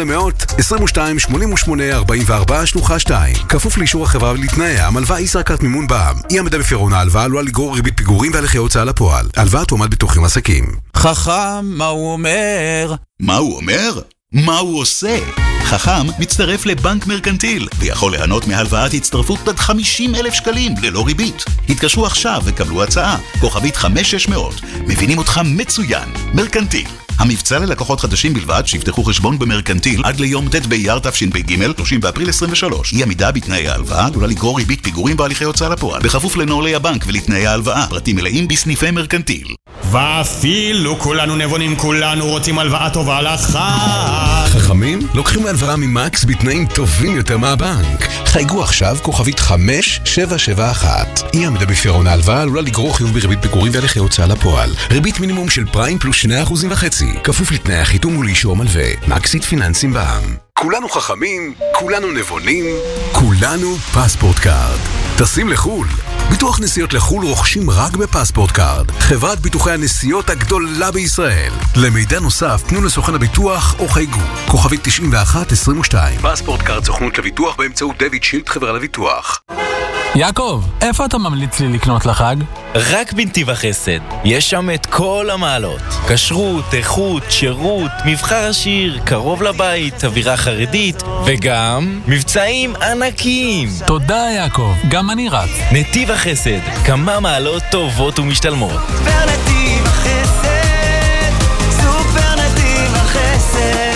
1-800-22-88-44 שלוחה 2. כפוף לאישור החברה ולתנאיה, המלוואה ישראכרט מימון בע"מ. אי עמידה בפירעון ההלוואה עלולה לגרור ריבית פיגורים והליכי הוצאה לפועל. הלוואה תועמד בתוכים עסקים. חכם, מה הוא אומר? מה הוא אומר? מה הוא עושה? חכם מצטרף לבנק מרקנטיל ויכול ליהנות מהלוואת הצטרפות עד 50,000 שקלים ללא ריבית. התקשרו עכשיו וקבלו הצעה, כוכבית 5600. מבינים אותך מצוין. מרקנטיל. המבצע ללקוחות חדשים בלבד שיפתחו חשבון במרקנטיל עד ליום ט' באייר תשפ"ג, 30 באפריל 23. אי עמידה בתנאי ההלוואה עלולה לגרור ריבית פיגורים בהליכי הוצאה לפועל, בכפוף לנוהלי הבנק ולתנאי ההלוואה. פרטים מלאים בסניפי מרקנטיל. ואפילו כולנו נבונים, כולנו רוצים הלוואה טובה לחג. חכמים לוקחים הלוואה ממקס בתנאים טובים יותר מהבנק. חייגו עכשיו כוכבית 5771. אי עמידה בפירעון ההלוואה עלולה לגרור חיוב בריבית פיגורים והליכי הוצאה לפועל. ריבית מינימום של פריים פלוס 2.5%. כפוף לתנאי החיתום ולאישור מלווה. מקסית פיננסים בע"מ. כולנו חכמים, כולנו נבונים, כולנו פספורט קארד. טסים לחול. ביטוח נסיעות לחול רוכשים רק בפספורט קארד, חברת ביטוחי הנסיעות הגדולה בישראל. למידע נוסף פנו לסוכן הביטוח או חייגו כוכבית 9122. פספורט קארד, סוכנות לביטוח באמצעות דויד שילד, חברה לביטוח. יעקב, איפה אתה ממליץ לי לקנות לחג? רק בנתיב החסד. יש שם את כל המעלות. כשרות, איכות, שירות, מבחר עשיר, קרוב לבית, אווירה חרדית, וגם מבצעים ענקיים. תודה יעקב, גם אני רץ. נתיב החסד, כמה מעלות טובות ומשתלמות. סופר נתיב החסד, סופר נתיב החסד.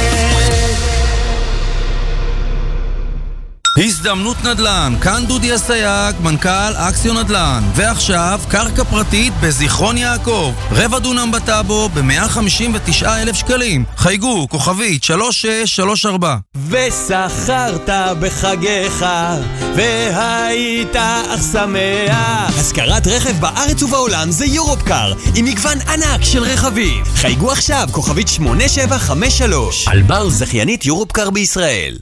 הזדמנות נדל"ן, כאן דודי הסייג, מנכ"ל אקסיון נדל"ן. ועכשיו, קרקע פרטית בזיכרון יעקב. רבע דונם בטאבו ב-159,000 שקלים. חייגו, כוכבית 3634. ושכרת בחגיך, והיית אך שמח. השכרת רכב בארץ ובעולם זה יורופקר, עם מגוון ענק של רכבים. חייגו עכשיו, כוכבית 8753. אלבר, זכיינית יורופקר בישראל.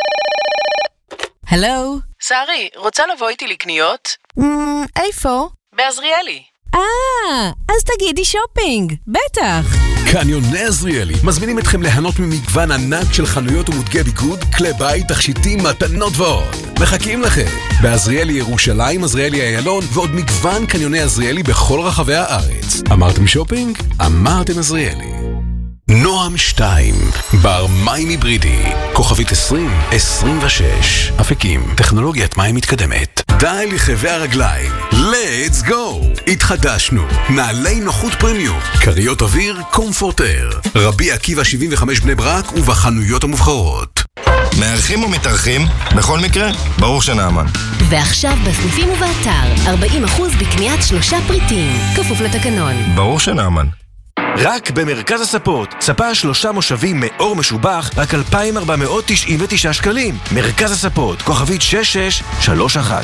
הלו? שרי, רוצה לבוא איתי לקניות? איפה? בעזריאלי. אז תגידי שופינג, בטח. קניוני עזריאלי מזמינים אתכם ליהנות ממגוון ענק של חנויות ומותגי ביגוד, כלי בית, תכשיטים, מתנות ועוד. מחכים לכם בעזריאלי ירושלים, עזריאלי איילון ועוד מגוון קניוני עזריאלי בכל רחבי הארץ. אמרתם שופינג? אמרתם עזריאלי. נועם 2, בר מים היברידי, כוכבית 2026, אפיקים, טכנולוגיית מים מתקדמת. די לכאבי הרגליים, let's go! התחדשנו, נעלי נוחות פרמיום, קריות אוויר, קומפורטר, רבי עקיבא 75 בני ברק ובחנויות המובחרות. מארחים או מתארחים? בכל מקרה, ברור שנאמן. ועכשיו בסניפים ובאתר, 40% בקניית 3 פריטים, כפוף לתקנון. ברור שנאמן. רק במרכז הספות, ספה 3 מושבים מאור משובח, רק 2,499 שקלים. מרכז הספות, כוכבית 6631.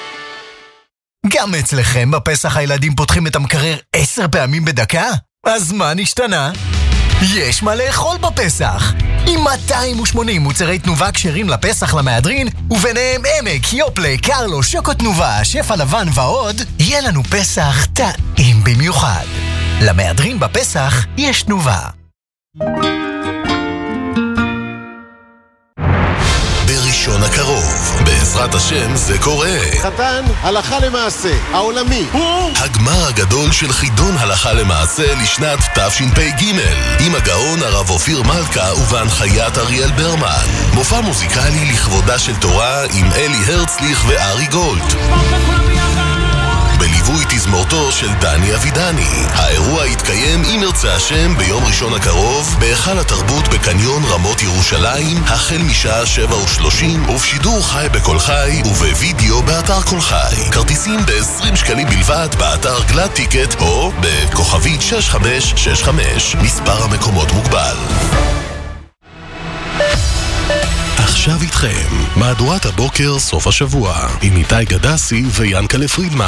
גם אצלכם בפסח הילדים פותחים את המקרר 10 פעמים בדקה? אז מה נשתנה? יש מה לאכול בפסח. עם 280 מוצרי תנובה כשרים לפסח למהדרין, וביניהם עמק, יופלה, קרלו, שוקו תנובה, שפע לבן ועוד, יהיה לנו פסח טעים במיוחד. למהדרין בפסח יש תנובה. בראשון הקרוב, בעזרת השם זה קורה. חתן הלכה למעשה, העולמי. הגמר הגדול של חידון הלכה למעשה לשנת תשפ"ג, עם הגאון הרב אופיר מלכה ובהנחיית אריאל ברמן. מופע מוזיקלי לכבודה של תורה עם אלי הרצליך וארי גולד. בליווי תזמורתו של דני אבידני. האירוע יתקיים אם ירצה השם ביום ראשון הקרוב בהיכל התרבות בקניון רמות ירושלים, החל משעה 7:30 ובשידור חי בכל חי ובווידאו באתר כל חי. כרטיסים ב-20 שקלים בלבד באתר גלד טיקט או בכוכבית 6565. מספר המקומות מוגבל. עכשיו איתכם, מהדורת הבוקר סוף השבוע, עם איתי גדסי ויאנקלה פרידמן.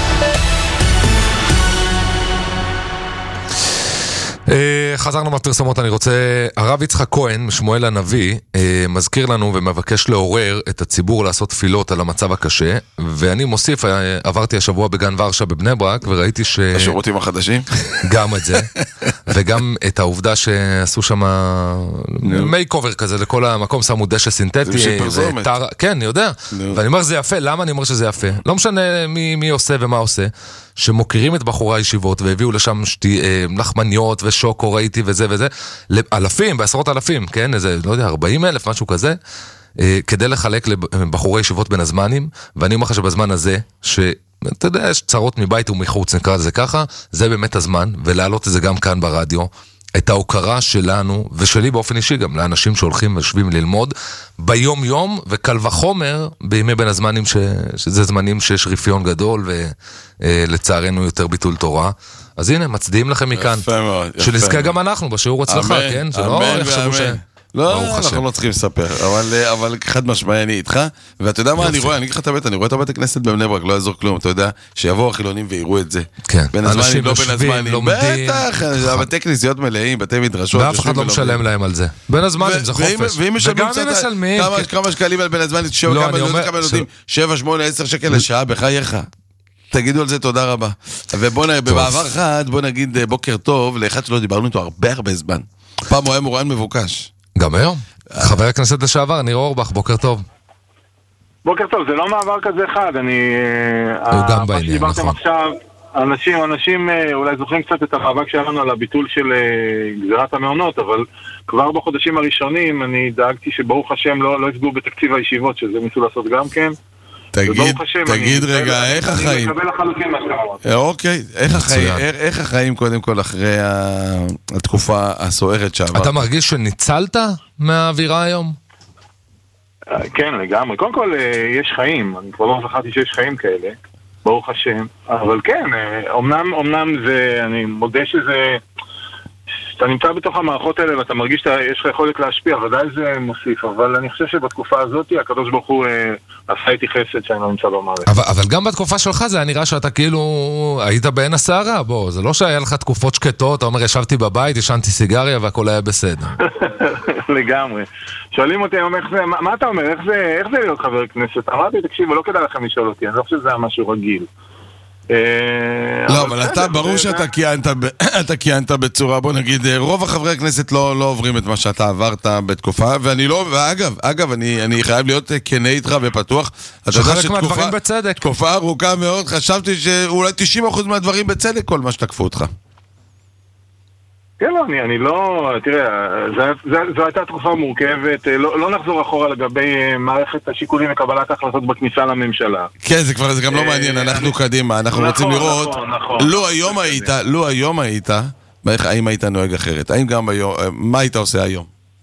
חזרנו מהפרסומות. אני רוצה, הרב יצחק כהן משמואל הנביא מזכיר לנו ומבקש לעורר את הציבור לעשות תפילות על המצב הקשה, ואני מוסיף, עברתי השבוע בגן ורשה בבני ברק וראיתי השירותים החדשים? גם את זה, וגם את העובדה שעשו שם מייק אובר כזה לכל המקום, שמו דשא סינתטי, כן, אני יודע, ואני אומר זה יפה. למה אני אומר שזה יפה? לא משנה מי עושה ומה עושה, שמוכירים את בחורי הישיבות והביאו לשם לחמניות ושוקו ראיתי וזה וזה, אלפים, בעשרות אלפים, כן, איזה, לא יודע, 40,000, משהו כזה, כדי לחלק לבחורי ישיבות בין הזמנים. ואני אומר לך שבזמן הזה, אתה יודע, יש צרות מבית ומחוץ, נקרא לזה ככה, זה באמת הזמן, ולהעלות את זה גם כאן ברדיו, את ההוקרה שלנו, ושלי באופן אישי גם, לאנשים שהולכים ויושבים ללמוד, ביום יום, וקל וחומר, בימי בין הזמנים, שזה זמנים שיש רפיון גדול, ולצערנו יותר ביטול תורה. אז הנה, מצדיעים לכם מכאן. יפה מאוד. שנזכה גם אנחנו בשיעור הצלחה, כן? שלא יחשבו לא, אנחנו לא צריכים לספר, אבל חד משמעי אני איתך, ואתה יודע מה אני רואה, אני אגיד לך את הבית, אני רואה את הבית הכנסת בבני ברק, לא יעזור כלום, אתה יודע, שיבואו החילונים ויראו את זה. כן. בין הזמנים, לא בין הזמנים. בטח, בתי כנסיות מלאים, בתי מדרשות. ואף אחד לא משלם להם על זה. בין הזמנים, זה חופש. וגם אם משלמים. כמה שקלים על בין הזמנים, כמה נותנים, 7, 8, 10 שקל לשעה, בחייך. תגידו על זה תודה רבה. ובמעבר אחד, בוא נגיד בוקר טוב, לאחד שלא דיברנו איתו הרבה זמן. פעם הוא היה מורן מבוקש. גם היום. חבר הכנסת לשעבר, ניר אורבך, בוקר טוב. בוקר טוב, זה לא מעבר כזה אחד, הוא גם בעניין, נכון. עכשיו, אנשים אולי זוכרים קצת את המאבק שלנו על הביטול של גזירת המעונות, אבל כבר בחודשים הראשונים אני דאגתי שברוך השם לא יפגעו בתקציב הישיבות, שזה ניסו לעשות גם כן. תגיד רגע, איך החיים? אני מקבל לחלוטין מה שאמרת. אוקיי, איך החיים קודם כל אחרי התקופה הסוערת שעברת? אתה מרגיש שניצלת מהאווירה היום? כן, לגמרי. קודם כל, יש חיים. אני כבר לא זכרתי שיש חיים כאלה, ברוך השם. אבל כן, אומנם זה, אני מודה שזה, אתה נמצא בתוך המערכות האלה ואתה מרגיש שיש לך יכולת להשפיע, ודאי זה מוסיף, אבל אני חושב שבתקופה הזאת הקדוש ברוך הוא עשה איתי חסד שאני לא נמצא במערכת. אבל גם בתקופה שלך זה היה נראה שאתה כאילו היית בעין הסערה, בוא, זה לא שהיה לך תקופות שקטות, אתה אומר ישבתי בבית, ישנתי סיגריה והכל היה בסדר. לגמרי. שואלים אותי, מה אתה אומר, איך זה להיות חבר כנסת? אמרתי, תקשיבו, לא כדאי לכם לשאול אותי, אני לא חושב שזה היה משהו רגיל. לא, אבל אתה, ברור שאתה כיהנת בצורה, בוא נגיד, רוב החברי הכנסת לא עוברים את מה שאתה עברת בתקופה, ואני לא, ואגב, אני חייב להיות כנה איתך ופתוח. שחלק מהדברים בצדק. תקופה ארוכה מאוד, חשבתי שאולי 90% מהדברים בצדק כל מה שתקפו אותך. כן, לא, אני לא, תראה, זו הייתה תקופה מורכבת, לא נחזור אחורה לגבי מערכת השיקולים לקבלת ההחלטות בכניסה לממשלה. כן, זה גם לא מעניין, אנחנו קדימה, אנחנו רוצים לראות, לו היום היית, האם היית נוהג אחרת? האם גם היום, מה היית עושה היום?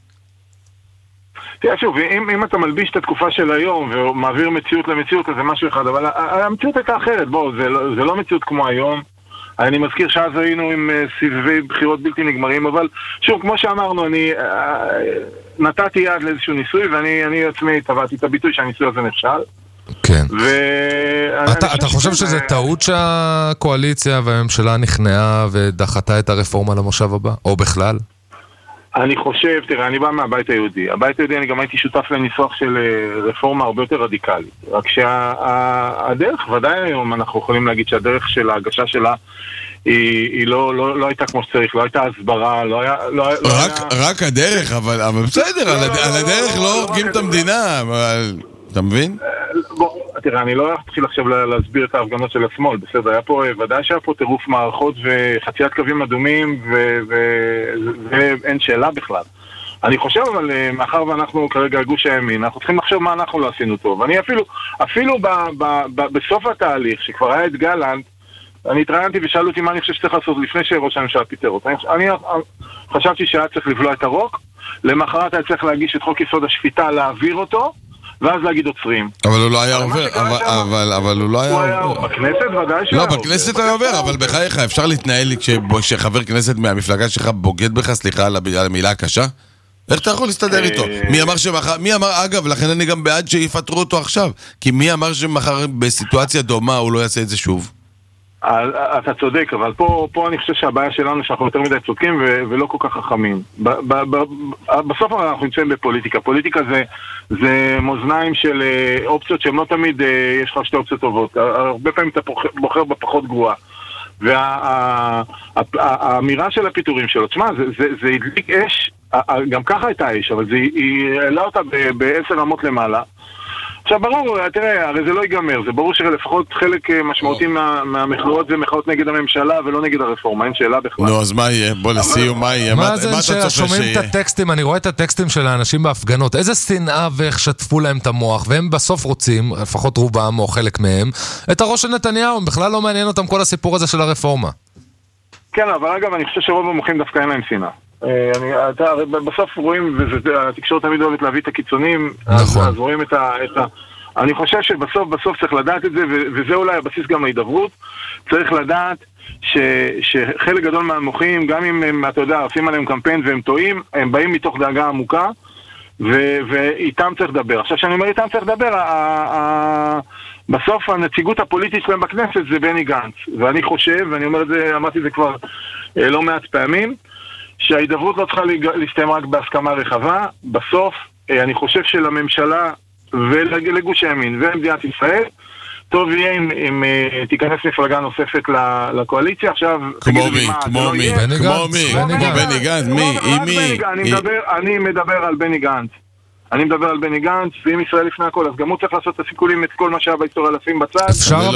תראה, שוב, אם אתה מלביש את התקופה של היום ומעביר מציאות למציאות, אז זה משהו אחד, אבל המציאות הייתה אחרת, בואו, זה לא מציאות כמו היום. אני מזכיר שאז היינו עם סבבי בחירות בלתי נגמרים, אבל שוב, כמו שאמרנו, אני נתתי יד לאיזשהו ניסוי, ואני עצמי טבעתי את הביטוי שהניסוי הזה נכשל. כן. אתה חושב שזה טעות שהקואליציה והממשלה נכנעה ודחתה את הרפורמה למושב הבא? או בכלל? אני חושב, תראה, אני בא מהבית היהודי. הבית היהודי, אני גם הייתי שותף לניסוח של רפורמה הרבה יותר רדיקלית. רק שהדרך, ודאי היום אנחנו יכולים להגיד שהדרך של ההגשה שלה היא לא הייתה כמו שצריך, לא הייתה הסברה, לא היה... רק הדרך, אבל בסדר, על הדרך לא הורגים את המדינה, אבל... אתה מבין? בוא, תראה, אני לא אתחיל עכשיו להסביר את ההפגנות של השמאל, בסדר, היה פה, ודאי שהיה פה טירוף מערכות וחציית קווים אדומים ואין שאלה בכלל. אני חושב, אבל מאחר ואנחנו כרגע גוש הימין, אנחנו צריכים לחשוב מה אנחנו לא עשינו טוב. אני אפילו בסוף התהליך, שכבר היה את גלנט, אני התראיינתי ושאלו אותי מה אני חושב שצריך לעשות לפני שראש הממשלה פיטר אותו. אני חשבתי שהיה צריך לבלוע את הרוק, למחרת היה צריך להגיש את חוק יסוד השפיטה, להעביר אותו, ואז להגיד עוצרים. אבל הוא לא היה עובר, אבל הוא לא היה עובר. בכנסת ודאי שהיה עובר. לא, בכנסת היה עובר, אבל בחייך, אפשר להתנהל כשחבר כנסת מהמפלגה שלך בוגד בך, סליחה על המילה הקשה? איך אתה יכול להסתדר איתו? מי אמר, אגב, לכן אני גם בעד שיפטרו אותו עכשיו, כי מי אמר שמחר בסיטואציה דומה הוא לא יעשה את זה שוב? אתה צודק, אבל פה אני חושב שהבעיה שלנו שאנחנו יותר מדי צודקים ולא כל כך חכמים. בסוף אנחנו נמצאים בפוליטיקה. פוליטיקה זה מאזניים של אופציות שהן לא תמיד יש לך שתי אופציות טובות. הרבה פעמים אתה בוחר בפחות גרועה. והאמירה של הפיטורים שלו, תשמע, זה הדליק אש, גם ככה הייתה אש, אבל היא העלה אותה ב10 רמות למעלה. עכשיו ברור, תראה, הרי זה לא ייגמר, זה ברור שלפחות חלק משמעותי מהמחאות זה מחאות נגד הממשלה ולא נגד הרפורמה, אין שאלה בכלל. נו, אז מה יהיה? בוא לסיום, מה יהיה? מה זה ששומעים את הטקסטים, אני רואה את הטקסטים של האנשים בהפגנות, איזה שנאה ואיך שטפו להם את המוח, והם בסוף רוצים, לפחות רובם או חלק מהם, את הראש של נתניהו, הם בכלל לא מעניין אותם כל הסיפור הזה של הרפורמה. כן, אבל אגב, אני חושב שרוב המוחים דווקא אין להם שנאה. בסוף רואים, והתקשורת תמיד אוהבת להביא את הקיצונים, אז רואים את אני חושב שבסוף צריך לדעת את זה, וזה אולי הבסיס גם להידברות, צריך לדעת שחלק גדול מהמוחים, גם אם אתה יודע, עושים עליהם קמפיין והם טועים, הם באים מתוך דאגה עמוקה, ואיתם צריך לדבר. עכשיו שאני אומר איתם צריך לדבר, בסוף הנציגות הפוליטית שלהם בכנסת זה בני גנץ, ואני חושב, ואני אומר את זה, אמרתי את זה כבר לא מעט פעמים, שההידברות לא צריכה להסתיים רק בהסכמה רחבה. בסוף, אני חושב שלממשלה ולגוש הימין ולמדינת ישראל, טוב יהיה אם תיכנס מפלגה נוספת לקואליציה. עכשיו, כמו מי? בני גנץ, מי? אני מדבר על בני גנץ. אני מדבר על בני גנץ, ואם ישראל לפני הכל, אז גם הוא צריך לעשות את הסיכולים, את כל מה שהיה בהיסטוריה לשים בצד.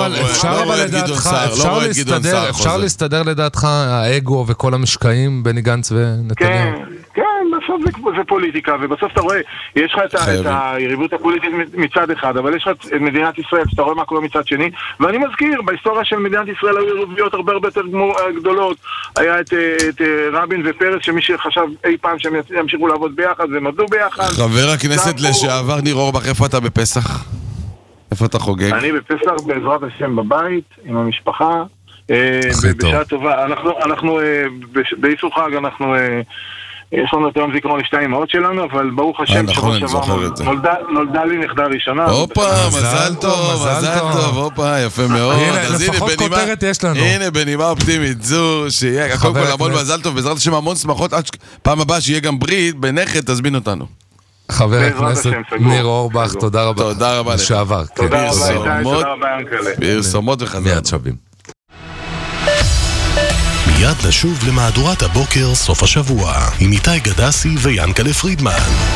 אפשר להסתדר לדעתך האגו וכל המשקעים, בני גנץ ונתניהו? כן, בסוף זה פוליטיקה, ובסוף אתה רואה, יש לך את היריבות הפוליטית מצד אחד, אבל יש לך את מדינת ישראל, שאתה רואה מה קורה מצד שני, ואני מזכיר, בהיסטוריה של מדינת ישראל היו יריבויות הרבה יותר גדולות, היה את רבין ופרס, שמי שחשב אי פעם שהם ימשיכו לעבוד ביחד, והם עבדו ביחד. חבר הכנסת לשעבר ניר אורבך, איפה אתה בפסח? איפה אתה חוגג? אני בפסח בעזרת השם בבית, עם המשפחה, בשעה טובה. אנחנו באיסור חג, יש לנו את היום זיכרון לשתי האימהות שלנו, אבל ברוך השם שבוע שעבר נולדה לי נכדה ראשונה. הופה, מזל טוב, מזל טוב, הופה, יפה מאוד. לפחות כותרת יש לנו. הנה, בנימה אופטימית זו, שיהיה, קודם כל המון מזל טוב, בעזרת השם המון שמחות, עד פעם הבאה שיהיה גם ברית, בנכד, תזמין אותנו. חבר הכנסת ניר אורבך, תודה רבה. תודה רבה. לשעבר. תודה רבה, ינקלה. פרסומות וחזרה. מיד שווים. מיד נשוב למהדורת הבוקר סוף השבוע עם איתי גדסי וינקלה פרידמן.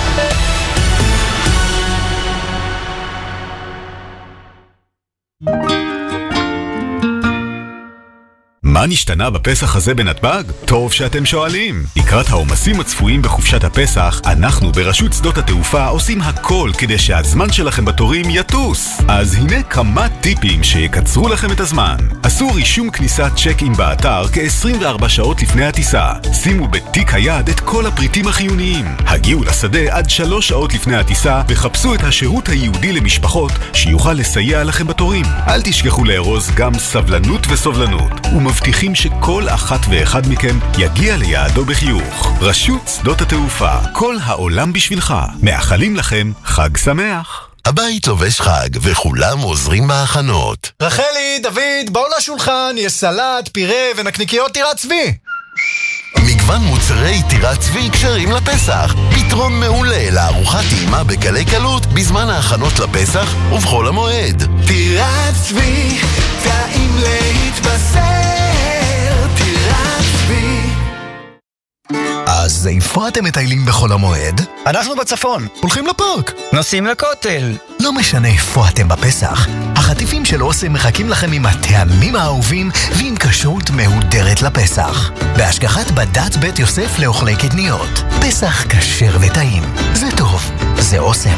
מה נשתנה בפסח הזה בנתב"ג? טוב שאתם שואלים. לקראת העומסים הצפויים בחופשת הפסח, אנחנו ברשות שדות התעופה עושים הכל כדי שהזמן שלכם בתורים יטוס. אז הנה כמה טיפים שיקצרו לכם את הזמן. עשו רישום כניסת צ'ק-אין באתר כ-24 שעות לפני הטיסה. שימו בתיק היד את כל הפריטים החיוניים. הגיעו לשדה עד 3 שעות לפני הטיסה וחפשו את השירות הייעודי למשפחות שיוכל לסייע לכם בתורים. אל תשכחו לארוז גם סבלנות וסובלנות. מבטיחים שכל אחת ואחד מכם יגיע ליעדו בחיוך. רשות שדות התעופה, כל העולם בשבילך. מאחלים לכם חג שמח. הבית לובש חג וכולם עוזרים בהכנות. רחלי, דוד, בואו לשולחן, יש סלט, פירה ונקניקיות טירת צבי. מגוון מוצרי טירת צבי כשרים לפסח. פתרון מעולה לארוחת טעימה בקלי קלות בזמן ההכנות לפסח ובחול המועד. טירת צבי, טעים להתבשר. טירת צבי. אז איפה אתם מטיילים בחול המועד? אנחנו בצפון. הולכים לפארק. נוסעים לכותל. לא משנה איפה אתם בפסח, החטיפים של אוסם מחכים לכם עם הטעמים האהובים ועם כשרות מהודרת לפסח. בהשגחת בדת בית יוסף לאוכלי קטניות. פסח כשר וטעים. זה טוב. זה אוסם.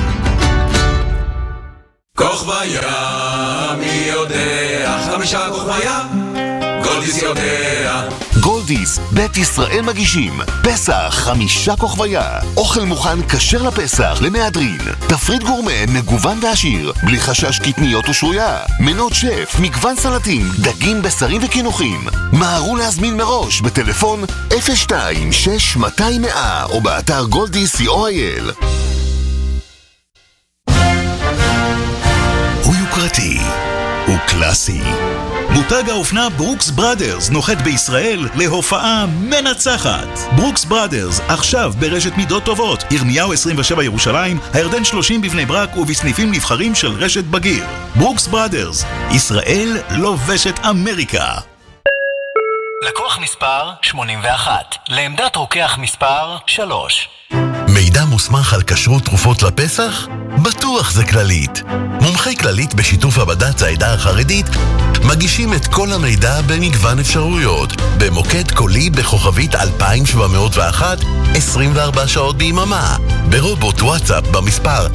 כוכביה, מי יודע? 5 כוכביה. גולדיס יודע. גולדיס, בית ישראל מגישים פסח 5 כוכביה. אוכל מוכן כשר לפסח למהדרין. תפריט גורמה מגוון ועשיר, בלי חשש קטניות ושרויה. מנות שף, מגוון סלטים, דגים, בשרים וקינוחים. מהרו להזמין מראש בטלפון 026-200-100 או באתר גולדיס co.il. הוא יוקרתי, הוא קלאסי. מותג האופנה ברוקס בראדרס נוחת בישראל להופעה מנצחת. ברוקס בראדרס, עכשיו ברשת מידות טובות, ירמיהו 27 ירושלים, הירדן 30 בבני ברק ובסניפים נבחרים של רשת בגיר. ברוקס בראדרס, ישראל לובשת אמריקה. לקוח מספר 81, לעמדת רוקח מספר 3. מידע מוסמך על כשרות תרופות לפסח? בטוח זה כללית. מומחי כללית בשיתוף הבד"ץ העדה החרדית מגישים את כל המידע במגוון אפשרויות, במוקד קולי בכוכבית 2701, 24 שעות ביממה, ברובוט וואטסאפ במספר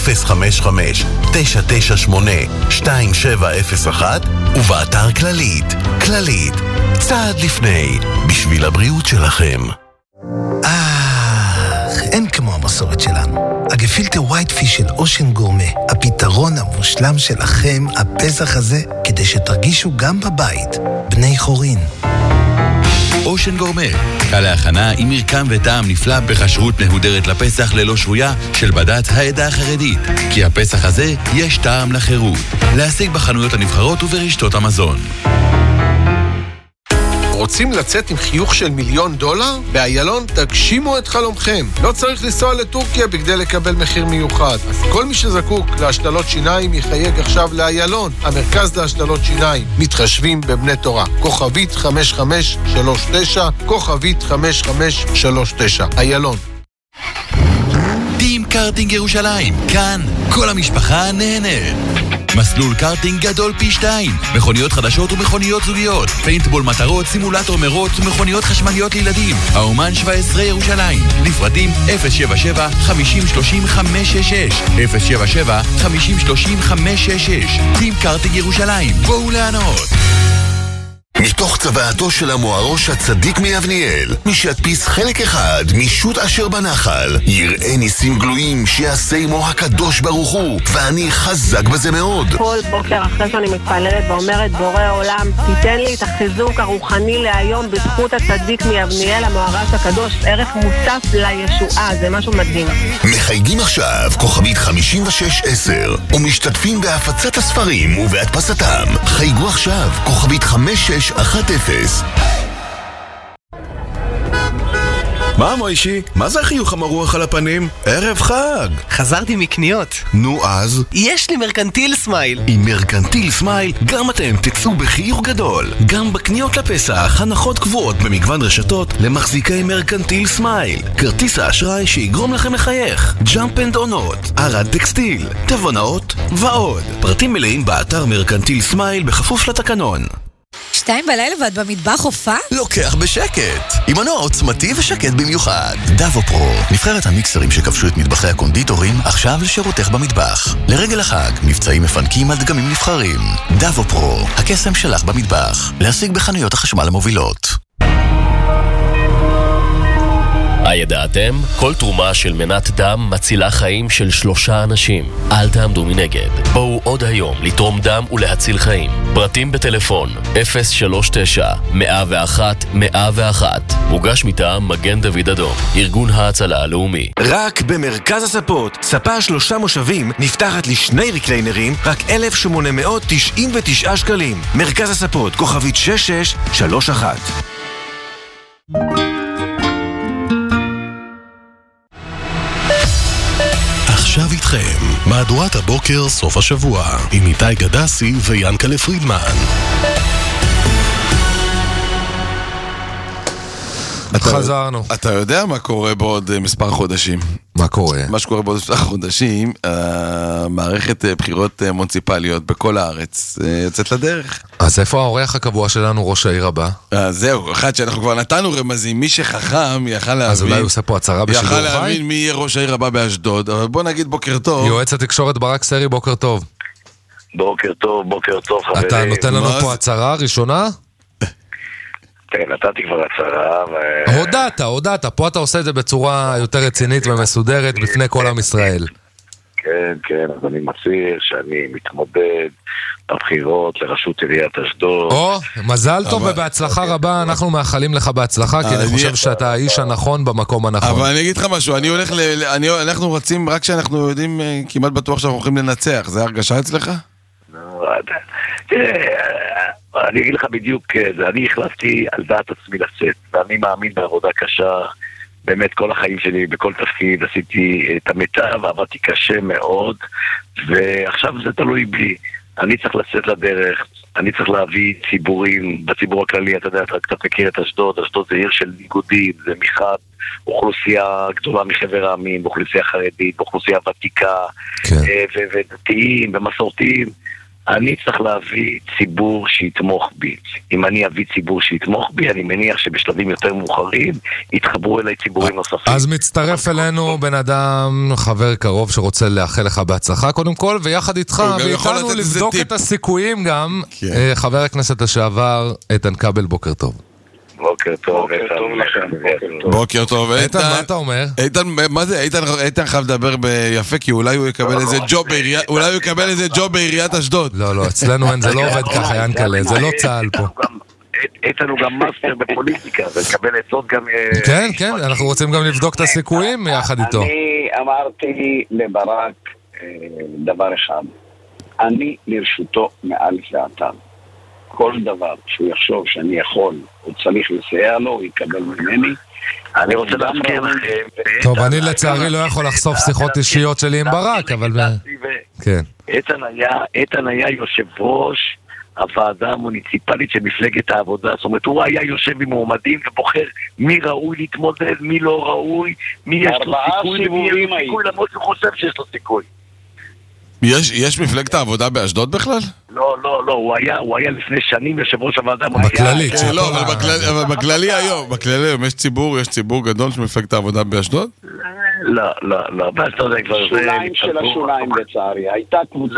055-998-2701 ובאתר כללית. כללית, צעד לפני, בשביל הבריאות שלכם. אין כמו המסורת שלנו. הגפילטה ווייט פיש של אושן גורמה, הפתרון המושלם שלכם הפסח הזה, כדי שתרגישו גם בבית בני חורין. אושן גורמה, קל להכנה עם מרקם וטעם נפלא בכשרות מהודרת לפסח ללא שרויה של בד"ץ העדה החרדית. כי הפסח הזה יש טעם לחירות. להשיג בחנויות הנבחרות וברשתות המזון. רוצים לצאת עם חיוך של $1,000,000? באיילון תגשימו את חלומכם. לא צריך לנסוע לטורקיה בכדי לקבל מחיר מיוחד. אז כל מי שזקוק להשתלות שיניים יחייג עכשיו לאיילון, המרכז להשתלות שיניים. מתחשבים בבני תורה. כוכבית 5539, כוכבית 5539. איילון. טים קארטינג ירושלים, כאן כל המשפחה נהנית. מסלול קארטינג גדול פי 2, מכוניות חדשות ומכוניות זוגיות, פיינטבול מטרות, סימולטור מרוץ ומכוניות חשמליות לילדים. האומן 17 ירושלים, לפרטים 077-5030-566, 077-5030-566. טים קארטינג ירושלים, בואו לענות. מתוך צוואתו של המוארוש הצדיק מיבניאל, מי שידפיס חלק אחד משו"ת אשר בנחל, יראה ניסים גלויים שיעשה עמו הקדוש ברוך הוא, ואני חזק בזה מאוד. כל בוקר אחרי שאני מתפללת ואומרת בורא עולם, תיתן לי את החיזוק הרוחני להיום בזכות הצדיק מיבניאל המוארש הקדוש, ערך מוסף לישועה, זה משהו מדהים. מחייגים עכשיו כוכבית 5610 ומשתתפים בהפצת הספרים ובהדפסתם. חייגו עכשיו כוכבית 5610. מה מוישי? מה זה החיוך המרוח על הפנים? ערב חג. חזרתי מקניות. נו אז? יש לי מרקנטיל סמייל. עם מרקנטיל סמייל גם אתם תצאו בחיוך גדול. גם בקניות לפסח, הנחות קבועות במגוון רשתות למחזיקי מרקנטיל סמייל. כרטיס האשראי שיגרום לכם לחייך. ג'אמפ אנד עונות, ערד טקסטיל, תבונאות ועוד. פרטים מלאים באתר מרקנטיל סמייל בכפוף לתקנון. 2 בלילה ואת במטבח הופעה? לוקח בשקט, עם מנוע עוצמתי ושקט במיוחד. דאבו פרו, נבחרת המיקסרים שכבשו את מטבחי הקונדיטורים, עכשיו לשירותך במטבח. לרגל החג, מבצעים מפנקים על דגמים נבחרים. דאבו פרו, הקסם שלך במטבח. להשיג בחנויות החשמל המובילות. הידעתם? כל תרומה של מנת דם מצילה חיים של 3 אנשים. אל תעמדו מנגד. בואו עוד היום לתרום דם ולהציל חיים. פרטים בטלפון 039-101-101. מוגש מטעם מגן דוד אדום, ארגון ההצלה הלאומי. רק במרכז הספות, ספה 3 מושבים, נפתחת לי 2 ריקליינרים, רק 1,899 שקלים. מרכז הספות, כוכבית 6631. שלכם. מהדורת הבוקר סוף השבוע עם איתי גדסי ויאנקלה פרידמן. חזרנו. אתה יודע מה קורה בעוד מספר חודשים? מה קורה? מה שקורה בעוד מספר חודשים, מערכת בחירות מוניציפליות בכל הארץ יוצאת לדרך. אז איפה האורח הקבוע שלנו, ראש העיר הבא? זהו, אחד שאנחנו כבר נתנו רמזים, מי שחכם יכל להבין. אז אולי הוא עושה פה הצהרה בשידור חי? יכל להבין מי יהיה ראש העיר הבא באשדוד, אבל בוא נגיד בוקר טוב. יועץ התקשורת ברק סרי, בוקר טוב. בוקר טוב חברים. אתה נותן לנו פה הצהרה ראשונה? כן, נתתי כבר הצהרה הודעת, פה אתה עושה את זה בצורה יותר רצינית ומסודרת בפני כל עם ישראל. כן, אז אני מצהיר שאני מתמודד בבחירות לראשות עיריית אשדוד. מזל טוב ובהצלחה רבה, אנחנו מאחלים לך בהצלחה, כי אני חושב שאתה האיש הנכון במקום הנכון. אבל אני אגיד לך משהו, אנחנו רצים רק שאנחנו יודעים כמעט בטוח שאנחנו הולכים לנצח, זה הרגשה אצלך? אני אגיד לך בדיוק, אני החלטתי על דעת עצמי לצאת, ואני מאמין בעבודה קשה, באמת כל החיים שלי, בכל תפקיד, עשיתי את המיטב, עבדתי קשה מאוד, ועכשיו זה תלוי בי. אני צריך לצאת לדרך, אני צריך להביא ציבורים, בציבור הכללי, אתה יודע, אתה קצת מכיר את אשדוד, אשדוד זה עיר של ניגודים, זה מחד אוכלוסייה גדולה מחבר העמים, באוכלוסייה חרדית, באוכלוסייה ותיקה, ודתיים ומסורתיים. אני צריך להביא ציבור שיתמוך בי. אם אני אביא ציבור שיתמוך בי, אני מניח שבשלבים יותר מאוחרים יתחברו אליי ציבורים נוספים. אז מצטרף אלינו בן אדם, חבר קרוב שרוצה לאחל לך בהצלחה קודם כל, ויחד איתך, ואיתנו לבדוק את הסיכויים גם, חבר הכנסת לשעבר איתן כבל, בוקר טוב. בוקר טוב לכם. בוקר טוב. איתן, מה אתה אומר? איתן, מה זה? איתן חייב לדבר ביפה, כי אולי הוא יקבל איזה ג'וב בעיריית אשדוד. לא, אצלנו זה לא עובד ככה, ינקלה, זה לא צהל פה. איתן הוא גם מאסטר בפוליטיקה, ולקבל עצות גם... כן, אנחנו רוצים גם לבדוק את הסיכויים יחד איתו. אני אמרתי לברק דבר אחד, אני לרשותו מעל שעתן. כל דבר שהוא יחשוב שאני יכול, הוא צריך לסייע לו, הוא יקבל ממני. אני רוצה להזכיר לכם... טוב, אני לצערי לא יכול לחשוף שיחות אישיות שלי עם ברק, אבל... כן. איתן היה יושב ראש הוועדה המוניציפלית של מפלגת העבודה, זאת אומרת, הוא היה יושב עם מועמדים ובוחר מי ראוי להתמודד, מי לא ראוי, מי יש לו סיכוי ומי יש לו סיכוי, למרות שהוא חושב שיש לו סיכוי. יש מפלגת העבודה באשדוד בכלל? לא, הוא היה לפני שנים יושב ראש הוועדה. בכללי. לא, אבל בכללי היום יש ציבור גדול של מפלגת העבודה באשדוד? לא, באשדוד זה כבר... שוליים של השוליים לצערי, הייתה קבוצה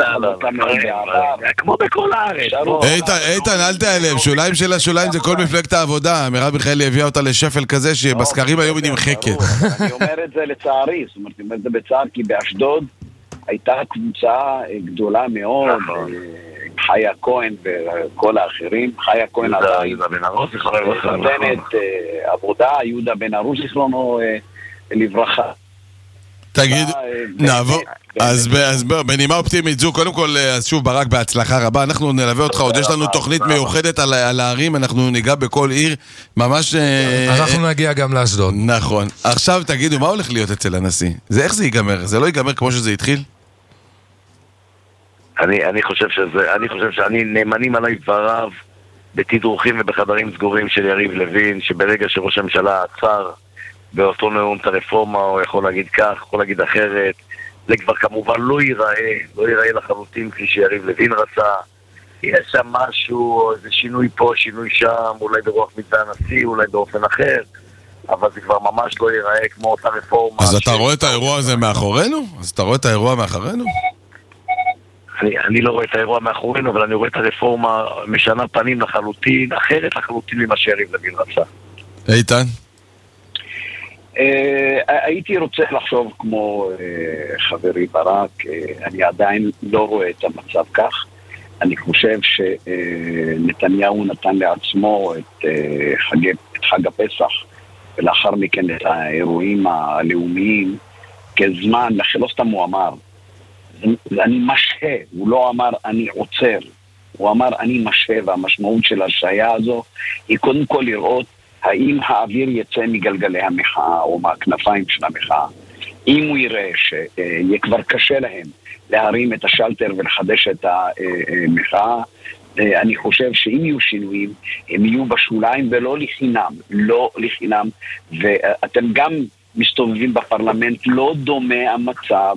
כמו בכל הארץ. איתן, אל תעלם, שוליים של השוליים זה כל מפלגת העבודה, מרב מיכאלי הביאה אותה לשפל כזה שבסקרים היום היא נמחקת. אני אומר את זה לצערי, זאת אומרת, אני אומר את זה בצער, כי באשדוד הייתה קבוצה גדולה מאוד, חיה כהן וכל האחרים, חיה כהן עדיין, יהודה בן ארוש, נותנת עבודה, יהודה בן ארוש זכרונו לברכה. תגיד, נעבור, אז בנימה אופטימית זו, קודם כל, אז שוב ברק בהצלחה רבה, אנחנו נלווה אותך, עוד יש לנו תוכנית מיוחדת על הערים, אנחנו ניגע בכל עיר, ממש... אנחנו נגיע גם לאשדוד. נכון. עכשיו תגידו, מה הולך להיות אצל הנשיא? איך זה ייגמר? זה לא ייגמר כמו שזה התחיל? אני חושב שאני נאמנים עליי דבריו בתדרוכים ובחדרים סגורים של יריב לוין, שברגע שראש הממשלה עצר באותו נאום את הרפורמה, הוא יכול להגיד כך, יכול להגיד אחרת, זה כבר כמובן לא ייראה לחלוטין כפי שיריב לוין רצה. יש שם משהו, איזה שינוי פה, שינוי שם, אולי ברוח מצווה הנשיא, אולי באופן אחר, אבל זה כבר ממש לא ייראה כמו אותה רפורמה. אז אתה רואה את האירוע הזה מאחורינו? אני לא רואה את האירוע מאחורינו, אבל אני רואה את הרפורמה משנה פנים לחלוטין, אחרת לחלוטין ממה שיריב לוין רצה. איתן? הייתי רוצה לחשוב כמו חברי ברק, אני עדיין לא רואה את המצב כך. אני חושב שנתניהו נתן לעצמו את חג הפסח, ולאחר מכן את האירועים הלאומיים כזמן, לא סתם הוא אמר, אני משהה, הוא לא אמר אני עוצר, הוא אמר אני משהה, והמשמעות של השהיה הזו היא קודם כל לראות האם האוויר יצא מגלגלי המחאה או מהכנפיים של המחאה. אם הוא יראה שיהיה כבר קשה להם להרים את השלטר ולחדש את המחאה, אני חושב שאם יהיו שינויים, הם יהיו בשוליים ולא לחינם, לא לחינם, ואתם גם מסתובבים בפרלמנט, לא דומה המצב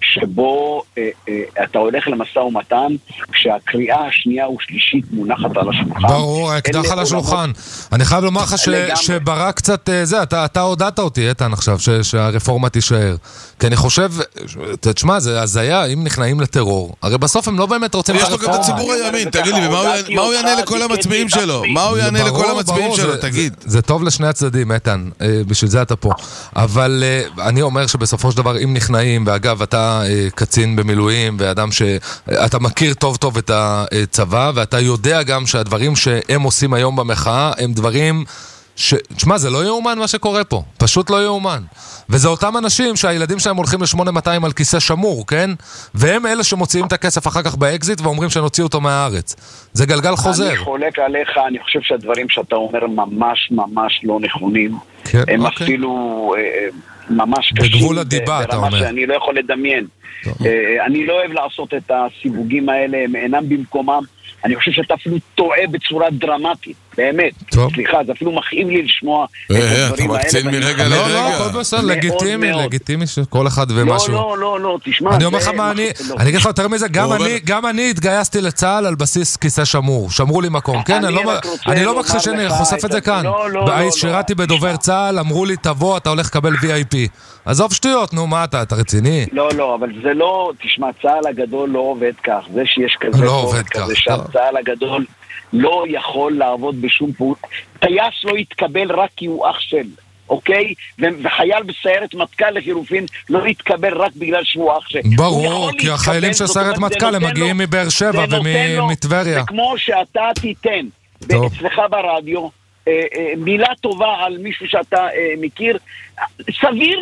שבו אתה הולך למשא ומתן כשהקריאה השנייה ושלישית מונחת על השולחן. ברור, אקדח על השולחן. אני חייב לומר לך שברק קצת זה, אתה הודעת אותי, איתן, עכשיו, שהרפורמה תישאר. כי אני חושב, תשמע, זה הזיה, אם נכנעים לטרור. הרי בסוף הם לא באמת רוצים את הרפורמה. יש לו גם את הציבור הימין, תגיד לי, מה הוא יענה לכל המצביעים שלו? מה הוא יענה לכל המצביעים שלו, תגיד. זה טוב לשני הצדדים, איתן, בשביל זה אתה פה. אבל אני אומר שבסופו של דבר, אם נכנעים, ואגב, אתה קצין במילואים, ואדם שאתה מכיר טוב טוב את הצבא, ואתה יודע גם שהדברים שהם עושים היום במחאה, הם דברים תשמע, זה לא יאומן מה שקורה פה, פשוט לא יאומן. וזה אותם אנשים שהילדים שלהם הולכים ל-8200 על כיסא שמור, כן? והם אלה שמוציאים את הכסף אחר כך באקזיט ואומרים שנוציא אותו מהארץ. זה גלגל חוזר. אני חולק עליך, אני חושב שהדברים שאתה אומר ממש ממש לא נכונים. כן, הם אפילו ממש קשים. בגבול הדיבה, אתה אומר. שאני לא יכול לדמיין. אני לא אוהב לעשות את הסיווגים האלה, הם אינם במקומם. אני חושב שאתה אפילו טועה בצורה דרמטית, באמת. סליחה, זה אפילו מכאיב לי לשמוע את הדברים האלה. אתה מקצין מרגע לרגע. לא, כל בסדר, לגיטימי שכל אחד ומשהו. לא, תשמע. אני אומר לך מה אני אגיד לך יותר מזה, גם אני התגייסתי לצה"ל על בסיס כיסא שמור. שמרו לי מקום, כן? אני לא מכחיש שאני חושף את זה כאן. שירתי בדובר צה"ל, אמרו לי תבוא, אתה הולך לקבל VIP. עזוב שטויות, נו, מה אתה רציני? לא, אבל זה לא, תשמע, צה"ל הגדול לא עובד כך. זה שיש כזה כזה שם, צה"ל הגדול לא יכול לעבוד בשום פעול. טייס לא יתקבל רק כי הוא אח של, אוקיי? וחייל בסיירת מטכ"ל לחילופין לא יתקבל רק בגלל שהוא אח של. ברור, כי החיילים של סיירת מטכ"ל הם מגיעים מבאר שבע ומטבריה. זה כמו שאתה תיתן אצלך ברדיו מילה טובה על מישהו שאתה מכיר, סביר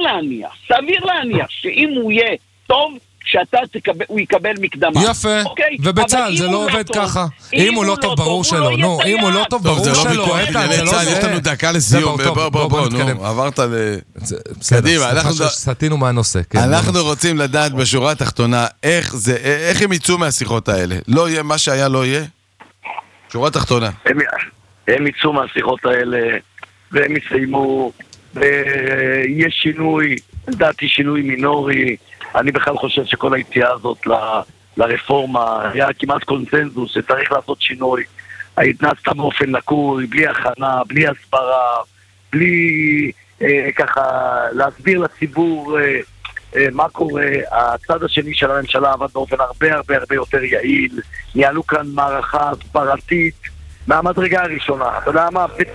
להניח שאם הוא יהיה טוב הוא יקבל מקדמה. יפה, ובצה"ל זה לא עובד ככה. אם הוא לא טוב ברור שלו, נו, אם הוא לא טוב ברור שלו, יש לנו דקה לסיום, בוא, נו, עברת קדימה, סתינו מהנושא. אנחנו רוצים לדעת בשורה התחתונה, איך הם יצאו מהשיחות האלה? לא יהיה מה שהיה לא יהיה? שורה תחתונה. הם יצאו מהשיחות האלה, והם יסיימו, ויש שינוי, לדעתי שינוי מינורי. אני בכלל חושב שכל היציאה הזאת לרפורמה היה כמעט קונצנזוס שצריך לעשות שינוי. התנסת באופן לקוי, בלי הכנה, בלי הסברה, בלי ככה להסביר לציבור מה קורה. הצד השני של הממשלה עבד באופן הרבה יותר יעיל. ניהלו כאן מערכה הסברתית מהמדרגה הראשונה. אתה יודע מה? בית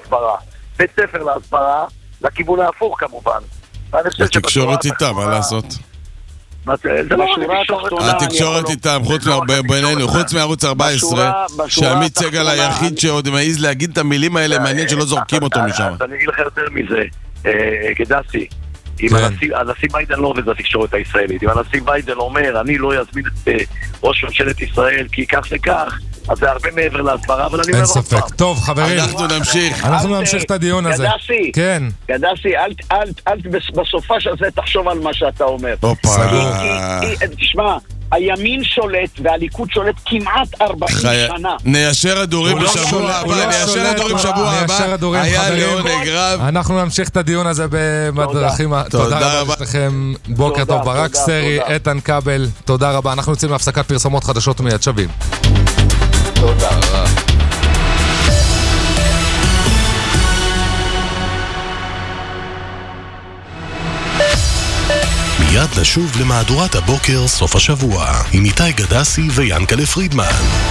ספר להסברה, לכיוון ההפוך כמובן. התקשורת איתה, מה לעשות? התקשורת איתם, חוץ מערוץ 14, שעמית סגל היחיד שעוד מעיז להגיד את המילים האלה, מעניין שלא זורקים אותו משם. אני אגיד לך יותר מזה, גדסי, אם הנשיא ביידן לא עובד בתקשורת הישראלית, אם הנשיא ביידן אומר אני לא יזמין את ראש ממשלת ישראל כי כך וכך, אז זה הרבה מעבר להסברה, אבל אני אומר אין ספק. טוב, חברים, אנחנו נמשיך את הדיון הזה. גדסי, אל בסופה של זה תחשוב על מה שאתה אומר. תשמע, הימין שולט והליכוד שולט כמעט 40 שנה. ניישר הדורים בשבוע הבא, היה לעונג רב. אנחנו נמשיך את הדיון הזה בדרכים. תודה רבה לכם, בוקר טוב. ברק סרי, איתן כבל, תודה רבה. אנחנו יוצאים להפסקת פרסומות חדשות ומיד שבים. תודה רבה. מיד לשוב למהדורת הבוקר סוף השבוע עם איתי גדסי ויאנקלה פרידמן.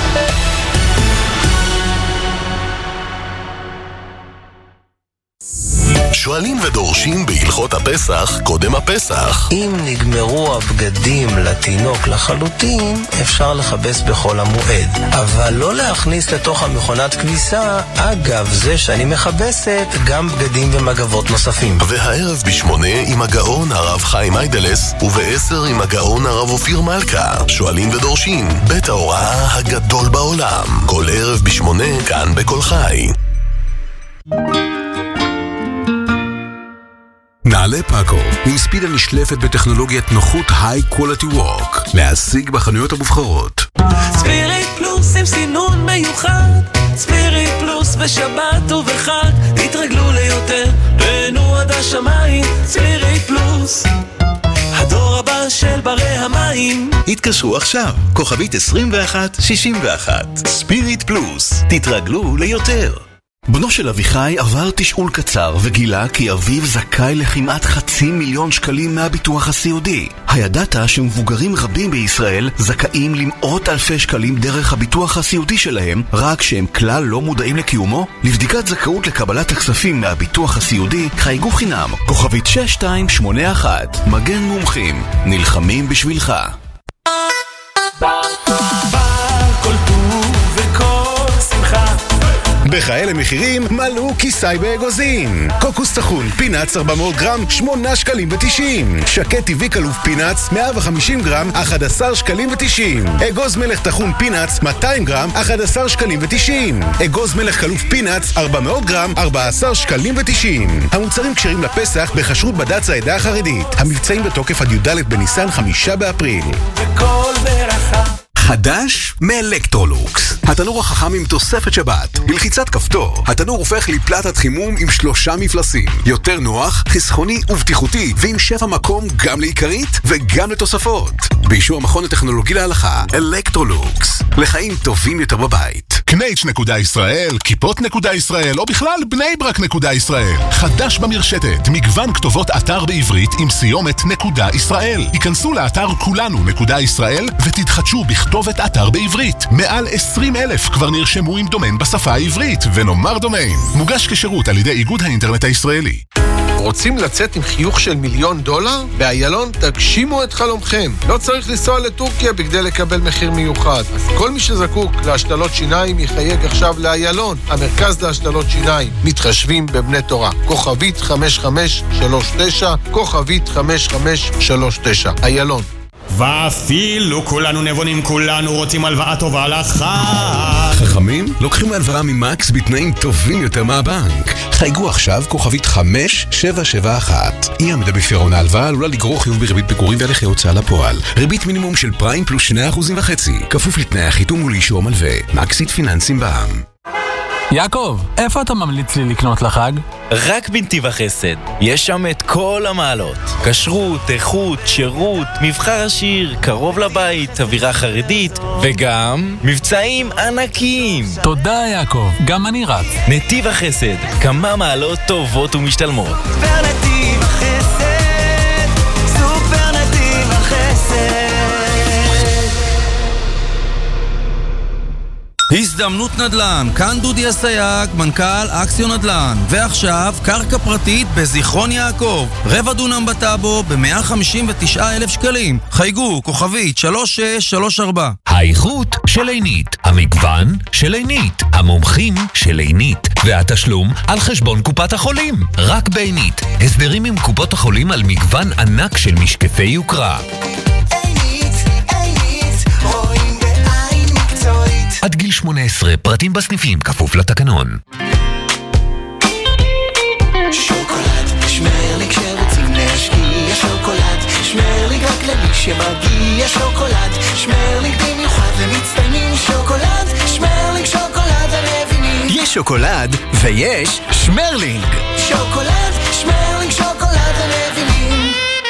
שואלים ודורשים בהלכות הפסח קודם הפסח. אם נגמרו הבגדים לתינוק לחלוטין, אפשר לחבס בחול המועד. אבל לא להכניס לתוך המכונת כביסה, אגב זה שאני מחבסת גם בגדים ומגבות נוספים. והערב ב8 עם הגאון הרב חיים איידלס, וב10 עם הגאון הרב אופיר מלכה. שואלים ודורשים, בית ההוראה הגדול בעולם. כל ערב ב8 כאן בכל חי. נעלי פאקו, עם ספידה נשלפת בטכנולוגיית נוחות High Quality Walk, להשיג בחנויות המובחרות. ספיריט פלוס עם סינון מיוחד, ספיריט פלוס בשבת ובחג, תתרגלו ליותר, בנו עד השמיים, ספיריט פלוס, הדור הבא של ברי המים. התקשרו עכשיו, כוכבית 2161. ספיריט פלוס, תתרגלו ליותר. בנו של אביחי עבר תשאול קצר וגילה כי אביו זכאי לכמעט 500,000 שקלים מהביטוח הסיעודי. הידעת שמבוגרים רבים בישראל זכאים למאות אלפי שקלים דרך הביטוח הסיעודי שלהם, רק שהם כלל לא מודעים לקיומו? לבדיקת זכאות לקבלת הכספים מהביטוח הסיעודי חייגו חינם, כוכבית 6281. מגן מומחים, נלחמים בשבילך. כל טוב וכל שמחה, בכאלה מחירים מלאו כיסי באגוזים. קוקוס טחון פינאץ 400 גרם 8 שקלים ו90. שקט טבעי כלוף פינאץ 150 גרם 11 שקלים ו90. אגוז מלך טחון פינאץ 200 גרם 11 שקלים ו90. אגוז מלך כלוף פינאץ 400 גרם 14 שקלים ו90. המוצרים כשרים לפסח בכשרות בד"ץ העדה החרדית. המבצעים בתוקף עד י"ד בניסן 5 באפריל. וכל ברכה חדש מאלקטרולוקס. התנור החכם עם תוספת שבת. בלחיצת כפתור, התנור הופך לפלטת חימום עם 3 מפלסים. יותר נוח, חסכוני ובטיחותי, ועם 7 מקום גם לעיקרית וגם לתוספות. באישור המכון הטכנולוגי להלכה, אלקטרולוקס. לחיים טובים יותר בבית. קנייץ'.ישראל, כיפות.ישראל, או בכלל בני-ברק.ישראל. חדש במרשתת, מגוון כתובות אתר בעברית עם סיומת .ישראל. היכנסו לאתר כולנו.ישראל ותתחדשו בכתובת אתר בעברית. מעל 20,000 כבר נרשמו עם דומיין בשפה העברית, ונאמר דומיין. מוגש כשירות על ידי איגוד האינטרנט הישראלי. רוצים לצאת עם חיוך של $1,000,000? באיילון תגשימו את חלומכם. לא צריך לנסוע לטורקיה בכדי לקבל מחיר מיוחד. אז כל מי שזקוק להשתלות שיניים יחייג עכשיו לאיילון, המרכז להשתלות שיניים. מתחשבים בבני תורה. כוכבית 5539, כוכבית 5539. איילון. ואפילו כולנו נבונים, כולנו רוצים הלוואה טובה לחג. חכמים לוקחים הלוואה ממקס בתנאים טובים יותר מהבנק. חייגו עכשיו כוכבית 5771. אי עמידה בפירעון ההלוואה עלולה לגרור חיוב בריבית פיגורים והליכי הוצאה לפועל. ריבית מינימום של פריים פלוס 2.5%. כפוף לתנאי החיתום ולאישור המלווה. מקסית פיננסים בע"מ. יעקב, איפה אתה ממליץ לי לקנות לחג? רק בנתיב החסד. יש שם את כל המעלות. כשרות, איכות, שירות, מבחר עשיר, קרוב לבית, אווירה חרדית, וגם מבצעים ענקיים. תודה יעקב, גם אני רץ. נתיב החסד, כמה מעלות טובות ומשתלמות. סופר נתיב החסד, סופר נתיב החסד. הזדמנות נדל"ן, כאן דודי הסייג, מנכ"ל אקסיון נדל"ן. ועכשיו, קרקע פרטית בזיכרון יעקב. 4 דונם בטאבו ב-159,000 שקלים. חייגו, כוכבית 3634. האיכות של עינית, המגוון של עינית, המומחים של עינית, והתשלום על חשבון קופת החולים. רק בעינית. הסדרים עם קופות החולים על מגוון ענק של משקפי יוקרה. עד גיל 18, פרטים בסניפים, כפוף לתקנון. שוקולד, שמרליק שרוצים להשקיע, שוקולד, שמרליק רק למי שמגיע, שוקולד, שמרליק במיוחד למצטיינים, שוקולד, שמרליק שוקולד המבינים. יש שוקולד ויש שמרלינג. שוקולד, שמרליק שוקולד המבינים.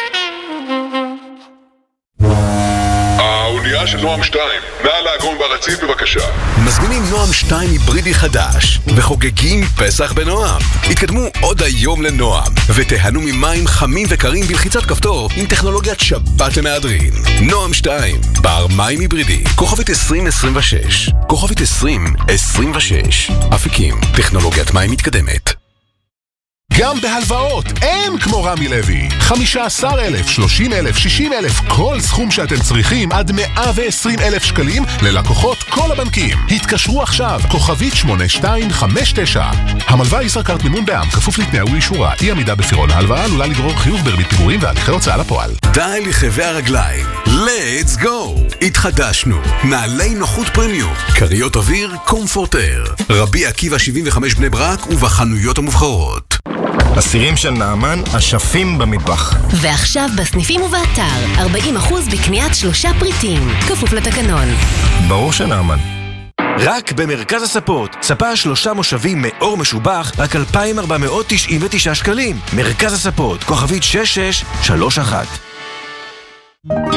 האונייה של נועם 2, נא לעגון ברציף בבקשה. מזמינים נועם 2 היברידי חדש וחוגגים פסח בנועם. התקדמו עוד היום לנועם ותהנו ממים חמים וקרים בלחיצת כפתור עם טכנולוגיית שבת למהדרין. נועם 2, בר מים היברידי, כוכבית 2026, כוכבית 2026. אפיקים, טכנולוגיית מים מתקדמת. גם בהלוואות, אין כמו רמי לוי. 15,000, 30,000, 60,000, כל סכום שאתם צריכים עד 120,000 שקלים ללקוחות כל הבנקים. התקשרו עכשיו, כוכבית 8259. המלווה ישראכרט מימון בע"מ, כפוף לתנאי ולאישורה. אי עמידה בפירעון ההלוואה עלולה לגרור חיוב בריבית פיגורים והליכי הוצאה לפועל. די לכאבי הרגליים. Let's go! התחדשנו. נעלי נוחות פרמיום. כריות אוויר קומפורטר. רבי עקיבא 75 בני ברק ובחנויות המובחרות. הסירים של נעמן, אשפים במטבח. ועכשיו בסניפים ובאתר, 40% בקניית 3 פריטים, כפוף לתקנון. ברור שנעמן. רק במרכז הספות, ספה 3 מושבים מאור משובח, רק 2,499 שקלים. מרכז הספות, כוכבית 6631.